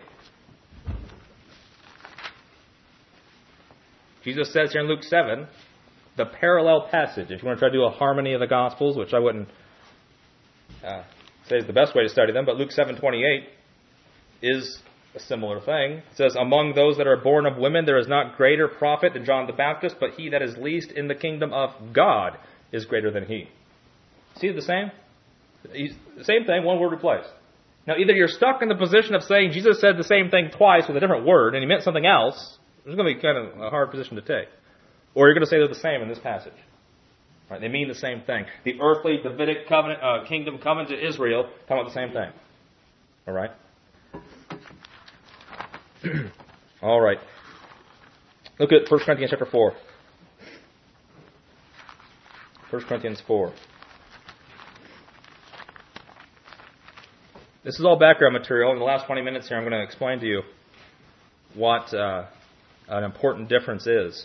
[SPEAKER 1] Jesus says here in Luke 7, the parallel passage, if you want to try to do a harmony of the Gospels, which I wouldn't say is the best way to study them, but Luke 7:28 is a similar thing. It says, among those that are born of women, there is not greater prophet than John the Baptist, but he that is least in the kingdom of God is greater than he. See the same? The same thing, one word replaced. Now, either you're stuck in the position of saying Jesus said the same thing twice with a different word, and he meant something else. It's going to be kind of a hard position to take. Or you're going to say they're the same in this passage. Right? They mean the same thing. The earthly Davidic covenant, kingdom coming to Israel, talking about the same thing. All right? All right. Look at 1 Corinthians chapter 4. 1 Corinthians 4. This is all background material. In the last 20 minutes here, I'm going to explain to you what an important difference is.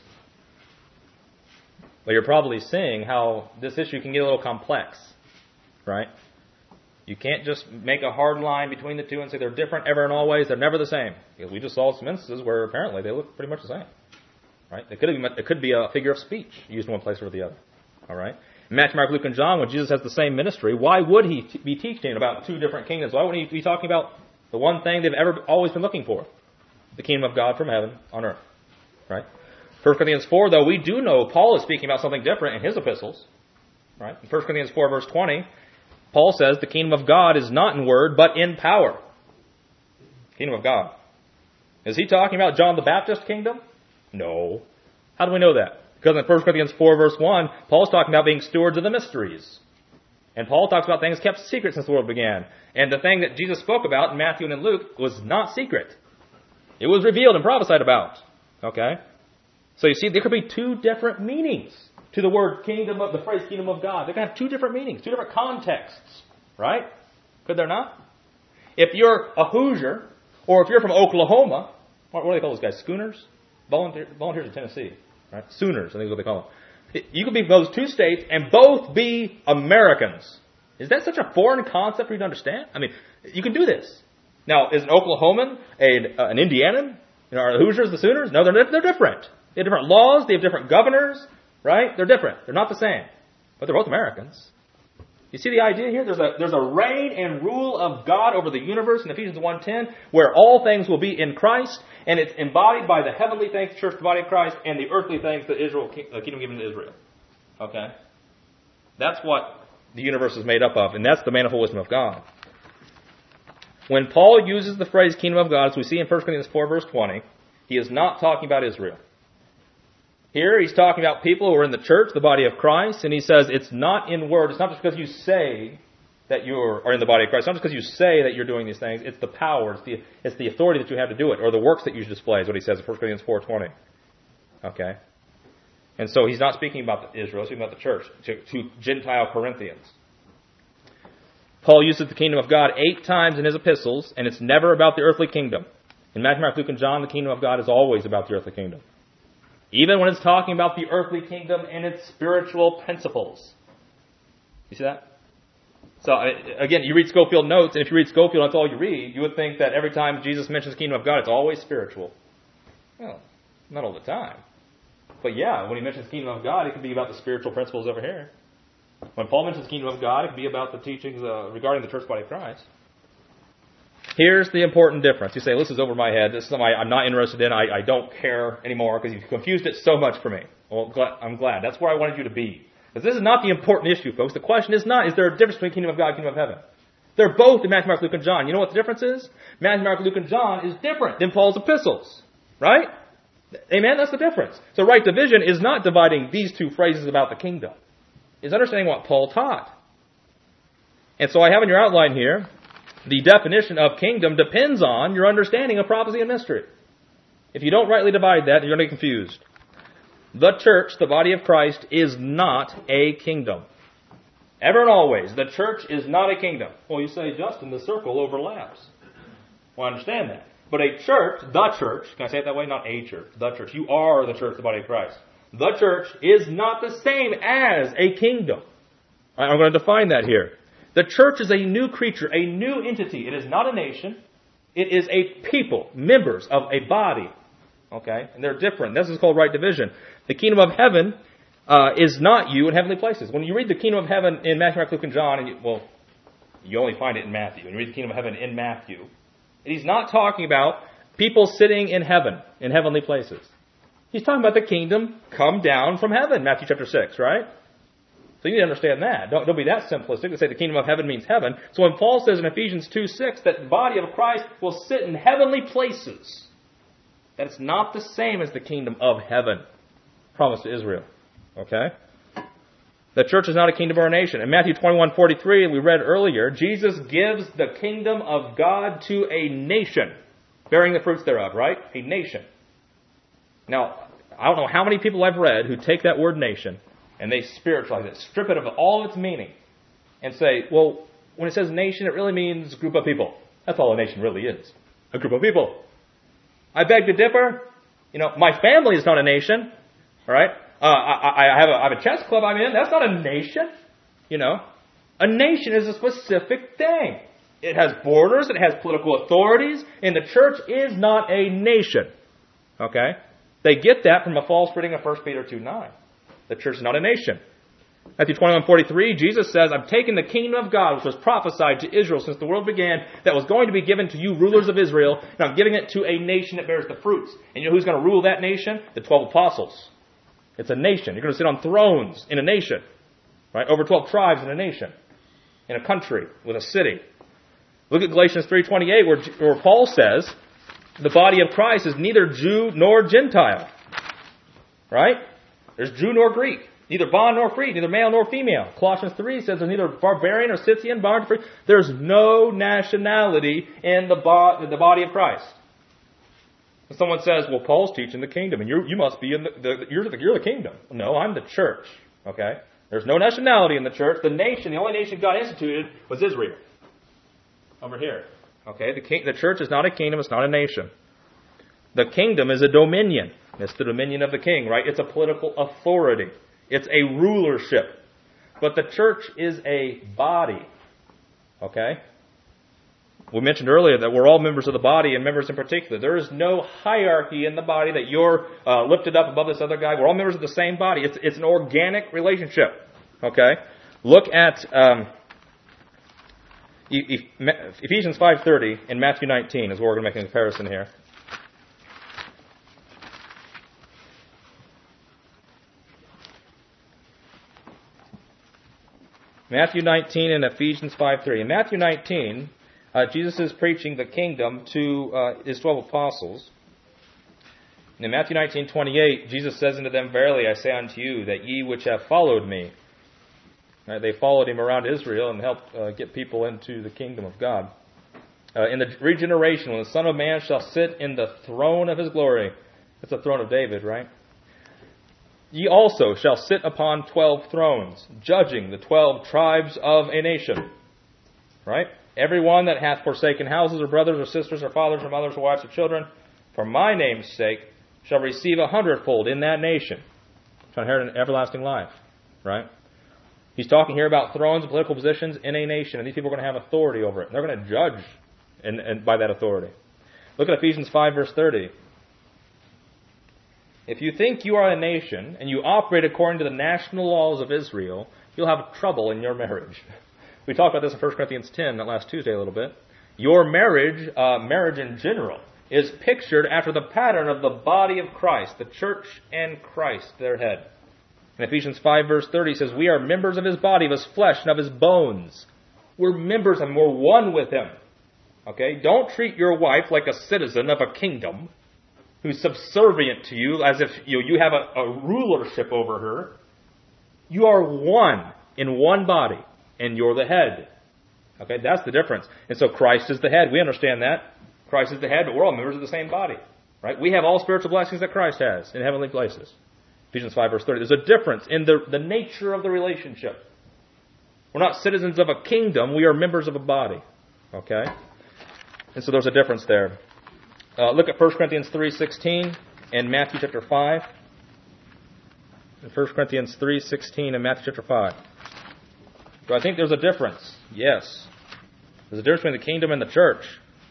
[SPEAKER 1] But you're probably seeing how this issue can get a little complex, right? You can't just make a hard line between the two and say they're different ever and always. They're never the same. Because we just saw some instances where apparently they look pretty much the same, right? It could be a figure of speech used in one place or the other, all right? In Matthew, Mark, Luke, and John, when Jesus has the same ministry, why would he be teaching about two different kingdoms? Why wouldn't he be talking about the one thing they've always been looking for? The kingdom of God from heaven on earth, right? 1 Corinthians 4, though, we do know Paul is speaking about something different in his epistles. Right? In 1 Corinthians 4, verse 20, Paul says the kingdom of God is not in word, but in power. Kingdom of God. Is he talking about John the Baptist's kingdom? No. How do we know that? Because in 1 Corinthians 4, verse 1, Paul's talking about being stewards of the mysteries. And Paul talks about things kept secret since the world began. And the thing that Jesus spoke about in Matthew and in Luke was not secret. It was revealed and prophesied about. Okay? So you see, there could be two different meanings to the word kingdom of, the phrase kingdom of God. They can have two different meanings, two different contexts. Right? Could there not? If you're a Hoosier, or if you're from Oklahoma, what do they call those guys? Schooners? Volunteers of Tennessee. Right? Sooners, I think is what they call them. You could be from those two states and both be Americans. Is that such a foreign concept for you to understand? I mean, you can do this. Now, is an Oklahoman an Indianan? Are the Hoosiers the Sooners? No, they're different. They have different laws. They have different governors. Right? They're different. They're not the same. But they're both Americans. You see the idea here? There's a reign and rule of God over the universe in Ephesians 1:10, where all things will be in Christ, and it's embodied by the heavenly things, the church, the body of Christ, and the earthly things, the kingdom given to Israel. Okay? That's what the universe is made up of, and that's the manifold wisdom of God. When Paul uses the phrase kingdom of God, as we see in 1 Corinthians 4, verse 20, he is not talking about Israel. Here he's talking about people who are in the church, the body of Christ, and he says it's not in word. It's not just because you say that you are in the body of Christ. It's not just because you say that you're doing these things. It's the power. It's the authority that you have to do it, or the works that you display, is what he says in 1 Corinthians 4:20. Okay? And so he's not speaking about Israel. He's speaking about the church, to Gentile Corinthians. Paul uses the kingdom of God 8 times in his epistles, and it's never about the earthly kingdom. In Matthew, Mark, Luke, and John, the kingdom of God is always about the earthly kingdom. Even when it's talking about the earthly kingdom and its spiritual principles. You see that? So, again, you read Scofield notes, and if you read Scofield, that's all you read, you would think that every time Jesus mentions the kingdom of God, it's always spiritual. Well, not all the time. But yeah, when he mentions the kingdom of God, it can be about the spiritual principles over here. When Paul mentions the kingdom of God, it can be about the teachings regarding the church body of Christ. Here's the important difference. You say, this is over my head. This is something I'm not interested in. I don't care anymore because you've confused it so much for me. Well, I'm glad. That's where I wanted you to be. Because this is not the important issue, folks. The question is not, is there a difference between kingdom of God and kingdom of heaven? They're both in Matthew, Mark, Luke, and John. You know what the difference is? Matthew, Mark, Luke, and John is different than Paul's epistles. Right? Amen? That's the difference. So right division is not dividing these two phrases about the kingdom. It's understanding what Paul taught. And so I have in your outline here, the definition of kingdom depends on your understanding of prophecy and mystery. If you don't rightly divide that, you're going to get confused. The church, the body of Christ, is not a kingdom. Ever and always, the church is not a kingdom. Well, you say, Justin, the circle overlaps. Well, I understand that. But a church, the church, can I say it that way? Not a church, the church. You are the church, the body of Christ. The church is not the same as a kingdom. All right, I'm going to define that here. The church is a new creature, a new entity. It is not a nation. It is a people, members of a body. Okay? And they're different. This is called right division. The kingdom of heaven is not you in heavenly places. When you read the kingdom of heaven in Matthew, Mark, Luke, and John, and you only find it in Matthew. When you read the kingdom of heaven in Matthew, he's not talking about people sitting in heaven, in heavenly places. He's talking about the kingdom come down from heaven, Matthew chapter 6, right? So you need to understand that. Don't be that simplistic to say the kingdom of heaven means heaven. So when Paul says in Ephesians 2:6 that the body of Christ will sit in heavenly places, that it's not the same as the kingdom of heaven promised to Israel. Okay? The church is not a kingdom or a nation. In Matthew 21:43, we read earlier, Jesus gives the kingdom of God to a nation, bearing the fruits thereof, right? A nation. Now, I don't know how many people I've read who take that word nation and they spiritualize it, strip it of all its meaning, and say, well, when it says nation, it really means a group of people. That's all a nation really is. A group of people. I beg to differ. My family is not a nation. All right? I have a chess club I'm in. That's not a nation. A nation is a specific thing. It has borders. It has political authorities. And the church is not a nation. Okay? They get that from a false reading of 1 Peter 2:9. The church is not a nation. Matthew 21:43, Jesus says, I'm taking the kingdom of God, which was prophesied to Israel since the world began, that was going to be given to you, rulers of Israel, and I'm giving it to a nation that bears the fruits. And you know who's going to rule that nation? The 12 apostles. It's a nation. You're going to sit on thrones in a nation. Right? Over 12 tribes in a nation. In a country, with a city. Look at Galatians 3:28, where Paul says, the body of Christ is neither Jew nor Gentile. Right? There's Jew nor Greek. Neither bond nor free, neither male nor female. Colossians 3 says there's neither barbarian or Scythian, bond or free. There's no nationality in the body of Christ. And someone says, well, Paul's teaching the kingdom, and you must be in you're the kingdom. No, I'm the church. Okay? There's no nationality in the church. The only nation God instituted was Israel. Over here. Okay? The church is not a kingdom, it's not a nation. The kingdom is a dominion. It's the dominion of the king, right? It's a political authority. It's a rulership. But the church is a body. Okay? We mentioned earlier that we're all members of the body, and members in particular. There is no hierarchy in the body that you're lifted up above this other guy. We're all members of the same body. It's an organic relationship. Okay? Look at Ephesians 5:30 and Matthew 19 is where we're going to make a comparison here. Matthew 19 and Ephesians 5:3. In Matthew 19, Jesus is preaching the kingdom to his 12 apostles. And in Matthew 19:28, Jesus says unto them, Verily I say unto you, that ye which have followed me. Right, they followed him around Israel and helped get people into the kingdom of God. In the regeneration, when the Son of Man shall sit in the throne of his glory. That's the throne of David, right? Ye also shall sit upon 12 thrones, judging the 12 tribes of a nation. Right? Every one that hath forsaken houses, or brothers, or sisters, or fathers, or mothers, or wives, or children, for my name's sake, shall receive 100-fold in that nation. Shall inherit an everlasting life. Right? He's talking here about thrones and political positions in a nation, and these people are going to have authority over it. And they're going to judge and by that authority. Look at Ephesians 5, verse 30. If you think you are a nation and you operate according to the national laws of Israel, you'll have trouble in your marriage. We talked about this in 1 Corinthians 10 last Tuesday a little bit. Your marriage in general, is pictured after the pattern of the body of Christ, the church and Christ, their head. In Ephesians 5 verse 30 says, we are members of his body, of his flesh, and of his bones. We're members and we're one with him. Okay? Don't treat your wife like a citizen of a kingdom who's subservient to you as if you have a rulership over her. You are one in one body, and you're the head. Okay? That's the difference. And so Christ is the head. We understand that. Christ is the head, but we're all members of the same body. Right? We have all spiritual blessings that Christ has in heavenly places. Ephesians 5 verse 30. There's a difference in the nature of the relationship. We're not citizens of a kingdom. We are members of a body. Okay? And so there's a difference there. Look at 1 Corinthians 3:16 and Matthew chapter 5. In 1 Corinthians 3:16 and Matthew chapter 5. Do I think there's a difference? Yes. There's a difference between the kingdom and the church.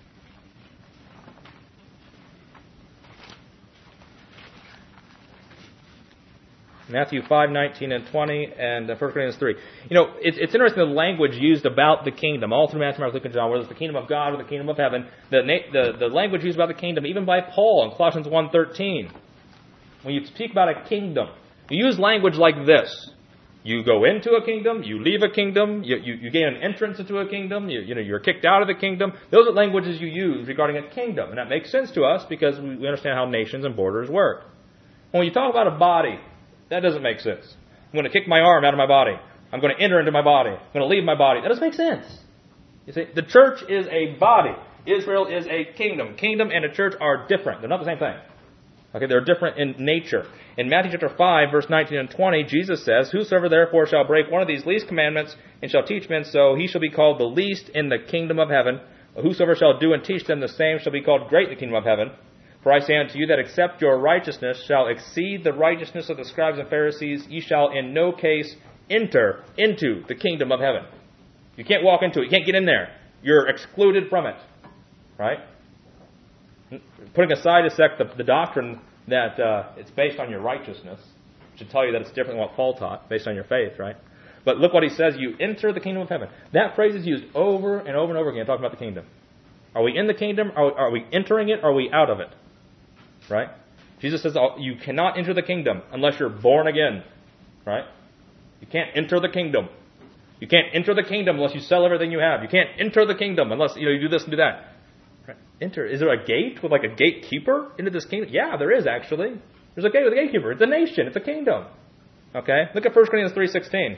[SPEAKER 1] Matthew 5:19 and 20, and 1 Corinthians 3. It's interesting the language used about the kingdom, all through Matthew, Mark, Luke, and John, whether it's the kingdom of God or the kingdom of heaven, the language used about the kingdom, even by Paul in Colossians 1:13. When you speak about a kingdom, you use language like this. You go into a kingdom, you leave a kingdom, you gain an entrance into a kingdom, you're kicked out of the kingdom. Those are languages you use regarding a kingdom. And that makes sense to us because we understand how nations and borders work. When you talk about a body, that doesn't make sense. I'm going to kick my arm out of my body. I'm going to enter into my body. I'm going to leave my body. That doesn't make sense. You see, the church is a body. Israel is a kingdom. Kingdom and a church are different. They're not the same thing. Okay, they're different in nature. In Matthew chapter 5, verse 19 and 20, Jesus says, "Whosoever therefore shall break one of these least commandments and shall teach men so, he shall be called the least in the kingdom of heaven. Whosoever shall do and teach them the same shall be called great in the kingdom of heaven. For I say unto you that except your righteousness shall exceed the righteousness of the scribes and Pharisees, ye shall in no case enter into the kingdom of heaven." You can't walk into it. You can't get in there. You're excluded from it. Right? Putting aside a sec the doctrine that it's based on your righteousness, should tell you that it's different than what Paul taught, based on your faith, right? But look what he says, you enter the kingdom of heaven. That phrase is used over and over and over again, talking about the kingdom. Are we in the kingdom? Are we entering it? Or are we out of it? Right? Jesus says you cannot enter the kingdom unless you're born again. Right? You can't enter the kingdom. You can't enter the kingdom unless you sell everything you have. You can't enter the kingdom unless you do this and do that. Right? Enter. Is there a gate with like a gatekeeper into this kingdom? Yeah, there is actually. There's a gate with a gatekeeper. It's a nation. It's a kingdom. Okay? Look at 1 Corinthians 3:16.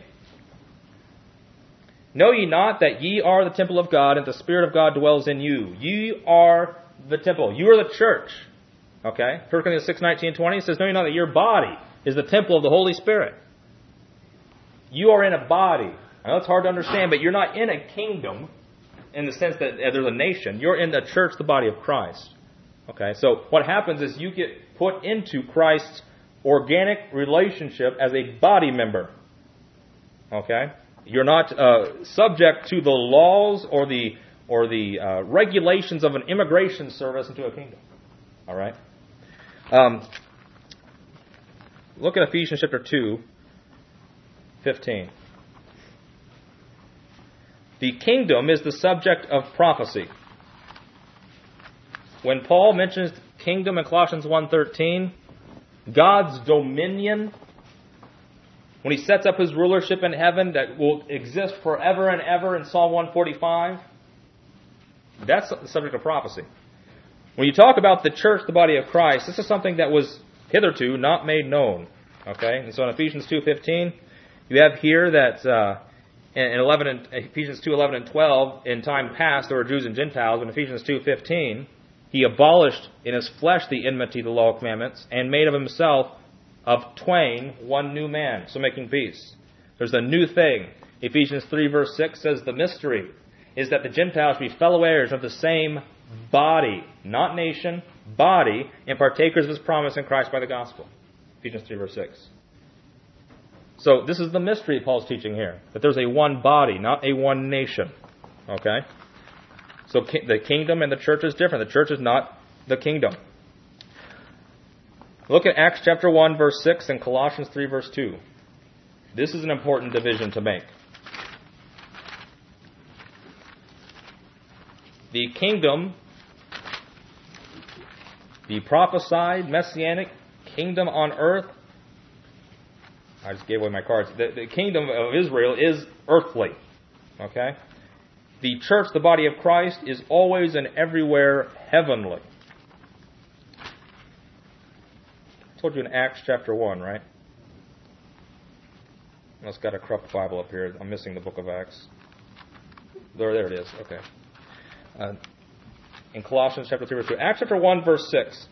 [SPEAKER 1] "Know ye not that ye are the temple of God, and the Spirit of God dwells in you?" Ye are the temple. You are the church. Okay? 1 Corinthians 6:19-20 says, "Know ye not that your body is the temple of the Holy Spirit?" You are in a body. I know it's hard to understand, but you're not in a kingdom in the sense that there's a nation. You're in the church, the body of Christ. Okay? So what happens is you get put into Christ's organic relationship as a body member. Okay? You're not subject to the laws or the regulations of an immigration service into a kingdom. All right? Look at Ephesians chapter 2:15. The kingdom is the subject of prophecy. When Paul mentions kingdom in Colossians 1:13, God's dominion, when he sets up his rulership in heaven that will exist forever and ever in Psalm 145, that's the subject of prophecy. When you talk about the church, the body of Christ, this is something that was hitherto not made known. Okay? And so in Ephesians 2:15, you have here that in Ephesians 2:11 and 12, in time past there were Jews and Gentiles. In Ephesians 2:15, he abolished in his flesh the enmity, the law of commandments, and made of himself of twain one new man, so making peace. There's a new thing. Ephesians 3 verse 6 says the mystery is that the Gentiles be fellow heirs of the same body, not nation, body, and partakers of his promise in Christ by the gospel. Ephesians 3 verse 6. So this is the mystery Paul's teaching here, that there's a one body, not a one nation. Okay? So the kingdom and the church is different. The church is not the kingdom. Look at Acts chapter 1 verse 6 and Colossians 3 verse 2. This is an important division to make. The kingdom, the prophesied messianic kingdom on earth, I just gave away my cards. The kingdom of Israel is earthly. Okay? The church, the body of Christ, is always and everywhere heavenly. I told you in Acts chapter 1, right? It's got a corrupt Bible up here. I'm missing the book of Acts. There it is. Okay. In Colossians chapter 3, verse 2. Acts chapter 1, verse 6.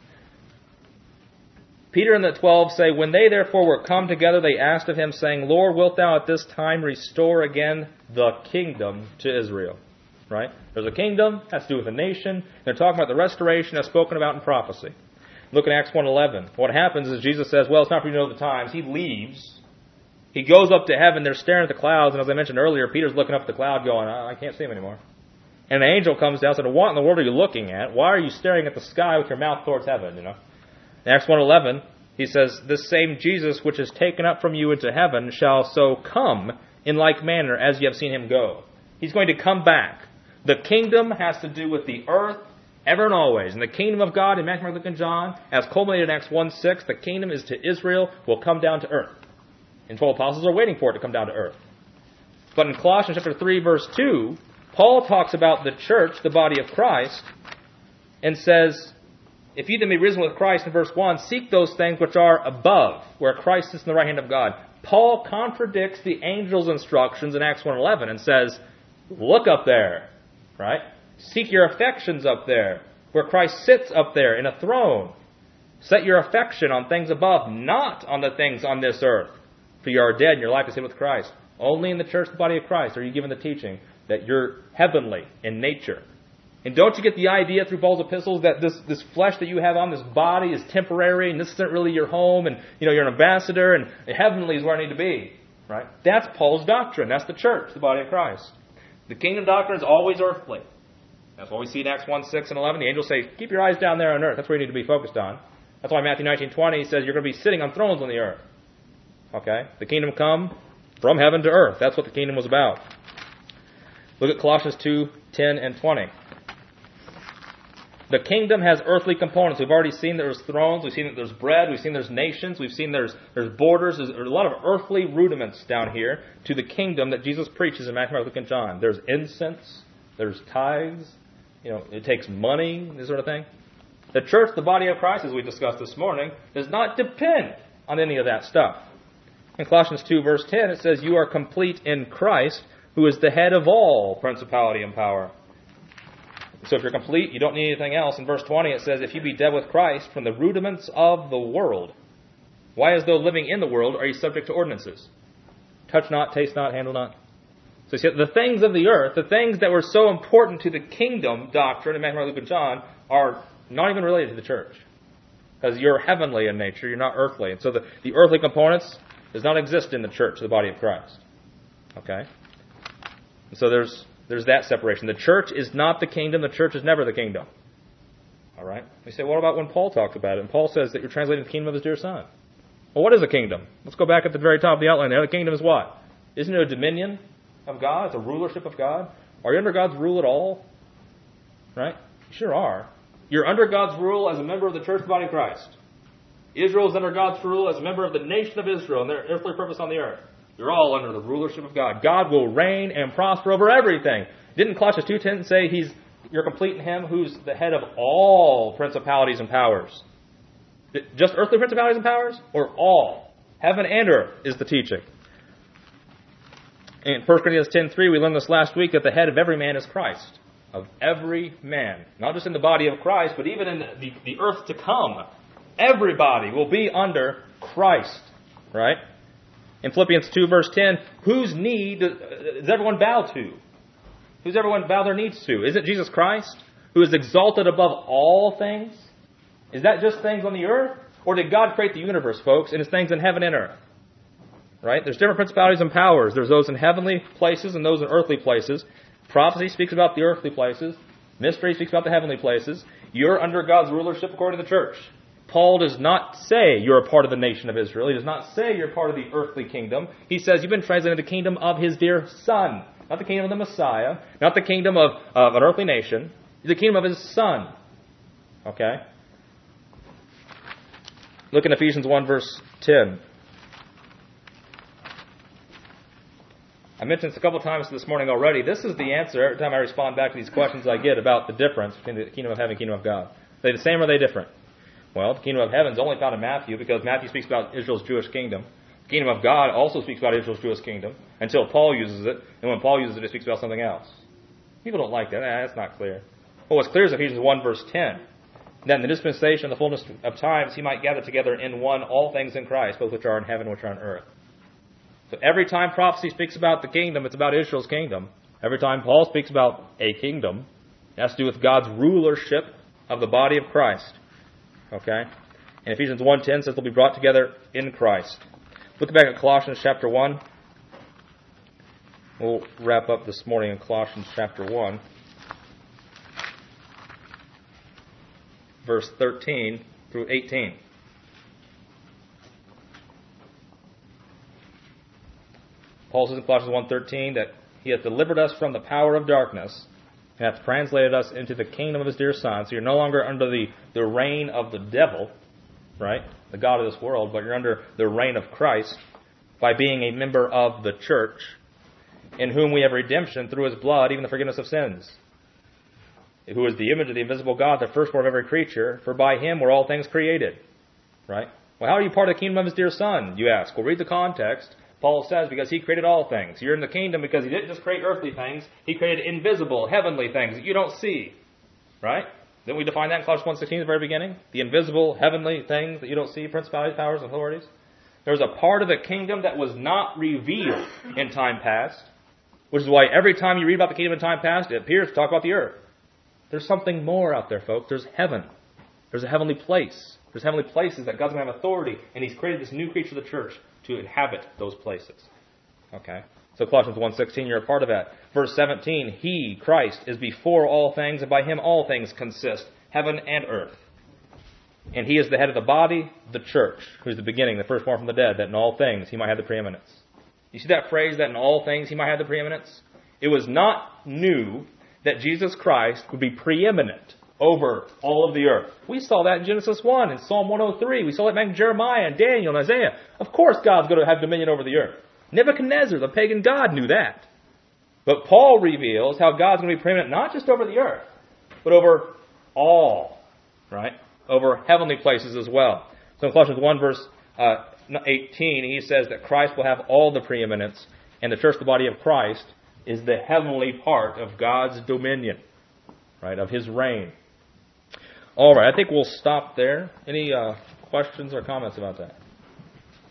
[SPEAKER 1] Peter and the 12 say, "When they therefore were come together, they asked of him, saying, Lord, wilt thou at this time restore again the kingdom to Israel?" Right? There's a kingdom, has to do with a nation. They're talking about the restoration as spoken about in prophecy. Look at Acts 1:11. What happens is Jesus says, well, it's not for you to know the times. He leaves. He goes up to heaven. They're staring at the clouds. And as I mentioned earlier, Peter's looking up at the cloud going, I can't see him anymore. And an angel comes down and says, what in the world are you looking at? Why are you staring at the sky with your mouth towards heaven? In Acts 1:11, he says, "This same Jesus which is taken up from you into heaven shall so come in like manner as ye have seen him go." He's going to come back. The kingdom has to do with the earth ever and always. And the kingdom of God in Matthew, Mark, Luke, and John, as culminated in Acts 1:6, the kingdom is to Israel, will come down to earth. And 12 apostles are waiting for it to come down to earth. But in Colossians chapter 3, verse 2, Paul talks about the church, the body of Christ, and says, "If ye then be risen with Christ," in verse 1, "seek those things which are above, where Christ sits in the right hand of God." Paul contradicts the angel's instructions in Acts 1:11 and says, look up there, right? Seek your affections up there, where Christ sits up there in a throne. Set your affection on things above, not on the things on this earth. For you are dead, and your life is hid with Christ. Only in the church, the body of Christ, are you given the teaching that you're heavenly in nature. And don't you get the idea through Paul's epistles that this flesh that you have on, this body, is temporary, and this isn't really your home, and you're an ambassador, and heavenly is where I need to be. Right? That's Paul's doctrine. That's the church, the body of Christ. The kingdom doctrine is always earthly. That's what we see in Acts 1, 6, and 11. The angels say, keep your eyes down there on earth. That's where you need to be focused on. That's why Matthew 19:20 says you're going to be sitting on thrones on the earth. Okay? The kingdom come from heaven to earth. That's what the kingdom was about. Look at Colossians 2, 10, and 20. The kingdom has earthly components. We've already seen there's thrones. We've seen that there's bread. We've seen there's nations. We've seen there's borders. There's a lot of earthly rudiments down here to the kingdom that Jesus preaches in Matthew, Mark, Luke, and John. There's incense. There's tithes. It takes money, this sort of thing. The church, the body of Christ, as we discussed this morning, does not depend on any of that stuff. In Colossians 2, verse 10, it says, you are complete in Christ, who is the head of all principality and power. So if you're complete, you don't need anything else. In verse 20 it says, if you be dead with Christ from the rudiments of the world, why as though living in the world are you subject to ordinances? Touch not, taste not, handle not. So you see, the things of the earth, the things that were so important to the kingdom doctrine in Matthew, Mark, Luke, and John, are not even related to the church. Because you're heavenly in nature, you're not earthly. And so the earthly components does not exist in the church, the body of Christ. Okay? And so there's that separation. The church is not the kingdom. The church is never the kingdom. All right? We say, what about when Paul talks about it? And Paul says that you're translating the kingdom of his dear son. Well, what is a kingdom? Let's go back at the very top of the outline there. The kingdom is what? Isn't it a dominion of God? It's a rulership of God? Are you under God's rule at all? Right? You sure are. You're under God's rule as a member of the church, the body of Christ. Israel is under God's rule as a member of the nation of Israel and their earthly purpose on the earth. You're all under the rulership of God. God will reign and prosper over everything. Didn't Colossians 2:10 say you're complete in Him who's the head of all principalities and powers? Just earthly principalities and powers? Or all? Heaven and earth is the teaching. In 1 Corinthians 10:3, we learned this last week that the head of every man is Christ. Of every man. Not just in the body of Christ, but even in the earth to come. Everybody will be under Christ. Right? In Philippians 2, verse 10, whose knee does everyone bow to? Who's everyone bow their knees to? Is it Jesus Christ, who is exalted above all things? Is that just things on the earth? Or did God create the universe, folks, and it's things in heaven and earth? Right? There's different principalities and powers. There's those in heavenly places and those in earthly places. Prophecy speaks about the earthly places. Mystery speaks about the heavenly places. You're under God's rulership according to the church. Paul does not say you're a part of the nation of Israel. He does not say you're part of the earthly kingdom. He says you've been translated into the kingdom of his dear son. Not the kingdom of the Messiah. Not the kingdom of an earthly nation. The kingdom of his son. Okay? Look in Ephesians 1 verse 10. I mentioned this a couple times this morning already. This is the answer every time I respond back to these questions I get about the difference between the kingdom of heaven and the kingdom of God. Are they the same or are they different? Well, the kingdom of heaven is only found in Matthew because Matthew speaks about Israel's Jewish kingdom. The kingdom of God also speaks about Israel's Jewish kingdom until Paul uses it. And when Paul uses it, it speaks about something else. People don't like that. That's not clear. Well, what's clear is Ephesians 1 verse 10. That in the dispensation, the fullness of times, he might gather together in one all things in Christ, both which are in heaven and which are on earth. So every time prophecy speaks about the kingdom, it's about Israel's kingdom. Every time Paul speaks about a kingdom, it has to do with God's rulership of the body of Christ. Okay? And Ephesians 1:10 says they'll be brought together in Christ. Look back at Colossians chapter 1. We'll wrap up this morning in Colossians chapter 1. Verse 13 through 18. Paul says in Colossians 1:13 that he hath delivered us from the power of darkness and hath translated us into the kingdom of his dear son. So you're no longer under the reign of the devil, right? The god of this world, but you're under the reign of Christ by being a member of the church, in whom we have redemption through his blood, even the forgiveness of sins. Who is the image of the invisible God, the firstborn of every creature, for by him were all things created. Right? Well, how are you part of the kingdom of his dear son, you ask? Well, read the context. Paul says, because he created all things. You're in the kingdom because he didn't just create earthly things. He created invisible, heavenly things that you don't see. Right? Didn't we define that in Colossians 1:16 at the very beginning? The invisible, heavenly things that you don't see, principalities, powers, and authorities. There was a part of the kingdom that was not revealed in time past, which is why every time you read about the kingdom in time past, it appears to talk about the earth. There's something more out there, folks. There's heaven. There's a heavenly place. There's heavenly places that God's going to have authority, and He's created this new creature, the church, to inhabit those places. Okay? So Colossians 1:16, you're a part of that. Verse 17, He, Christ, is before all things, and by Him all things consist, heaven and earth. And He is the head of the body, the church, who is the beginning, the firstborn from the dead, that in all things He might have the preeminence. You see that phrase, that in all things He might have the preeminence? It was not new that Jesus Christ would be preeminent over all of the earth. We saw that in Genesis 1, in Psalm 103. We saw it in Jeremiah and Daniel and Isaiah. Of course God's going to have dominion over the earth. Nebuchadnezzar, the pagan god, knew that. But Paul reveals how God's going to be preeminent not just over the earth, but over all, right? Over heavenly places as well. So in Colossians 1 verse 18, he says that Christ will have all the preeminence, and the church, the body of Christ, is the heavenly part of God's dominion, right, of His reign. All right, I think we'll stop there. Any questions or comments about that?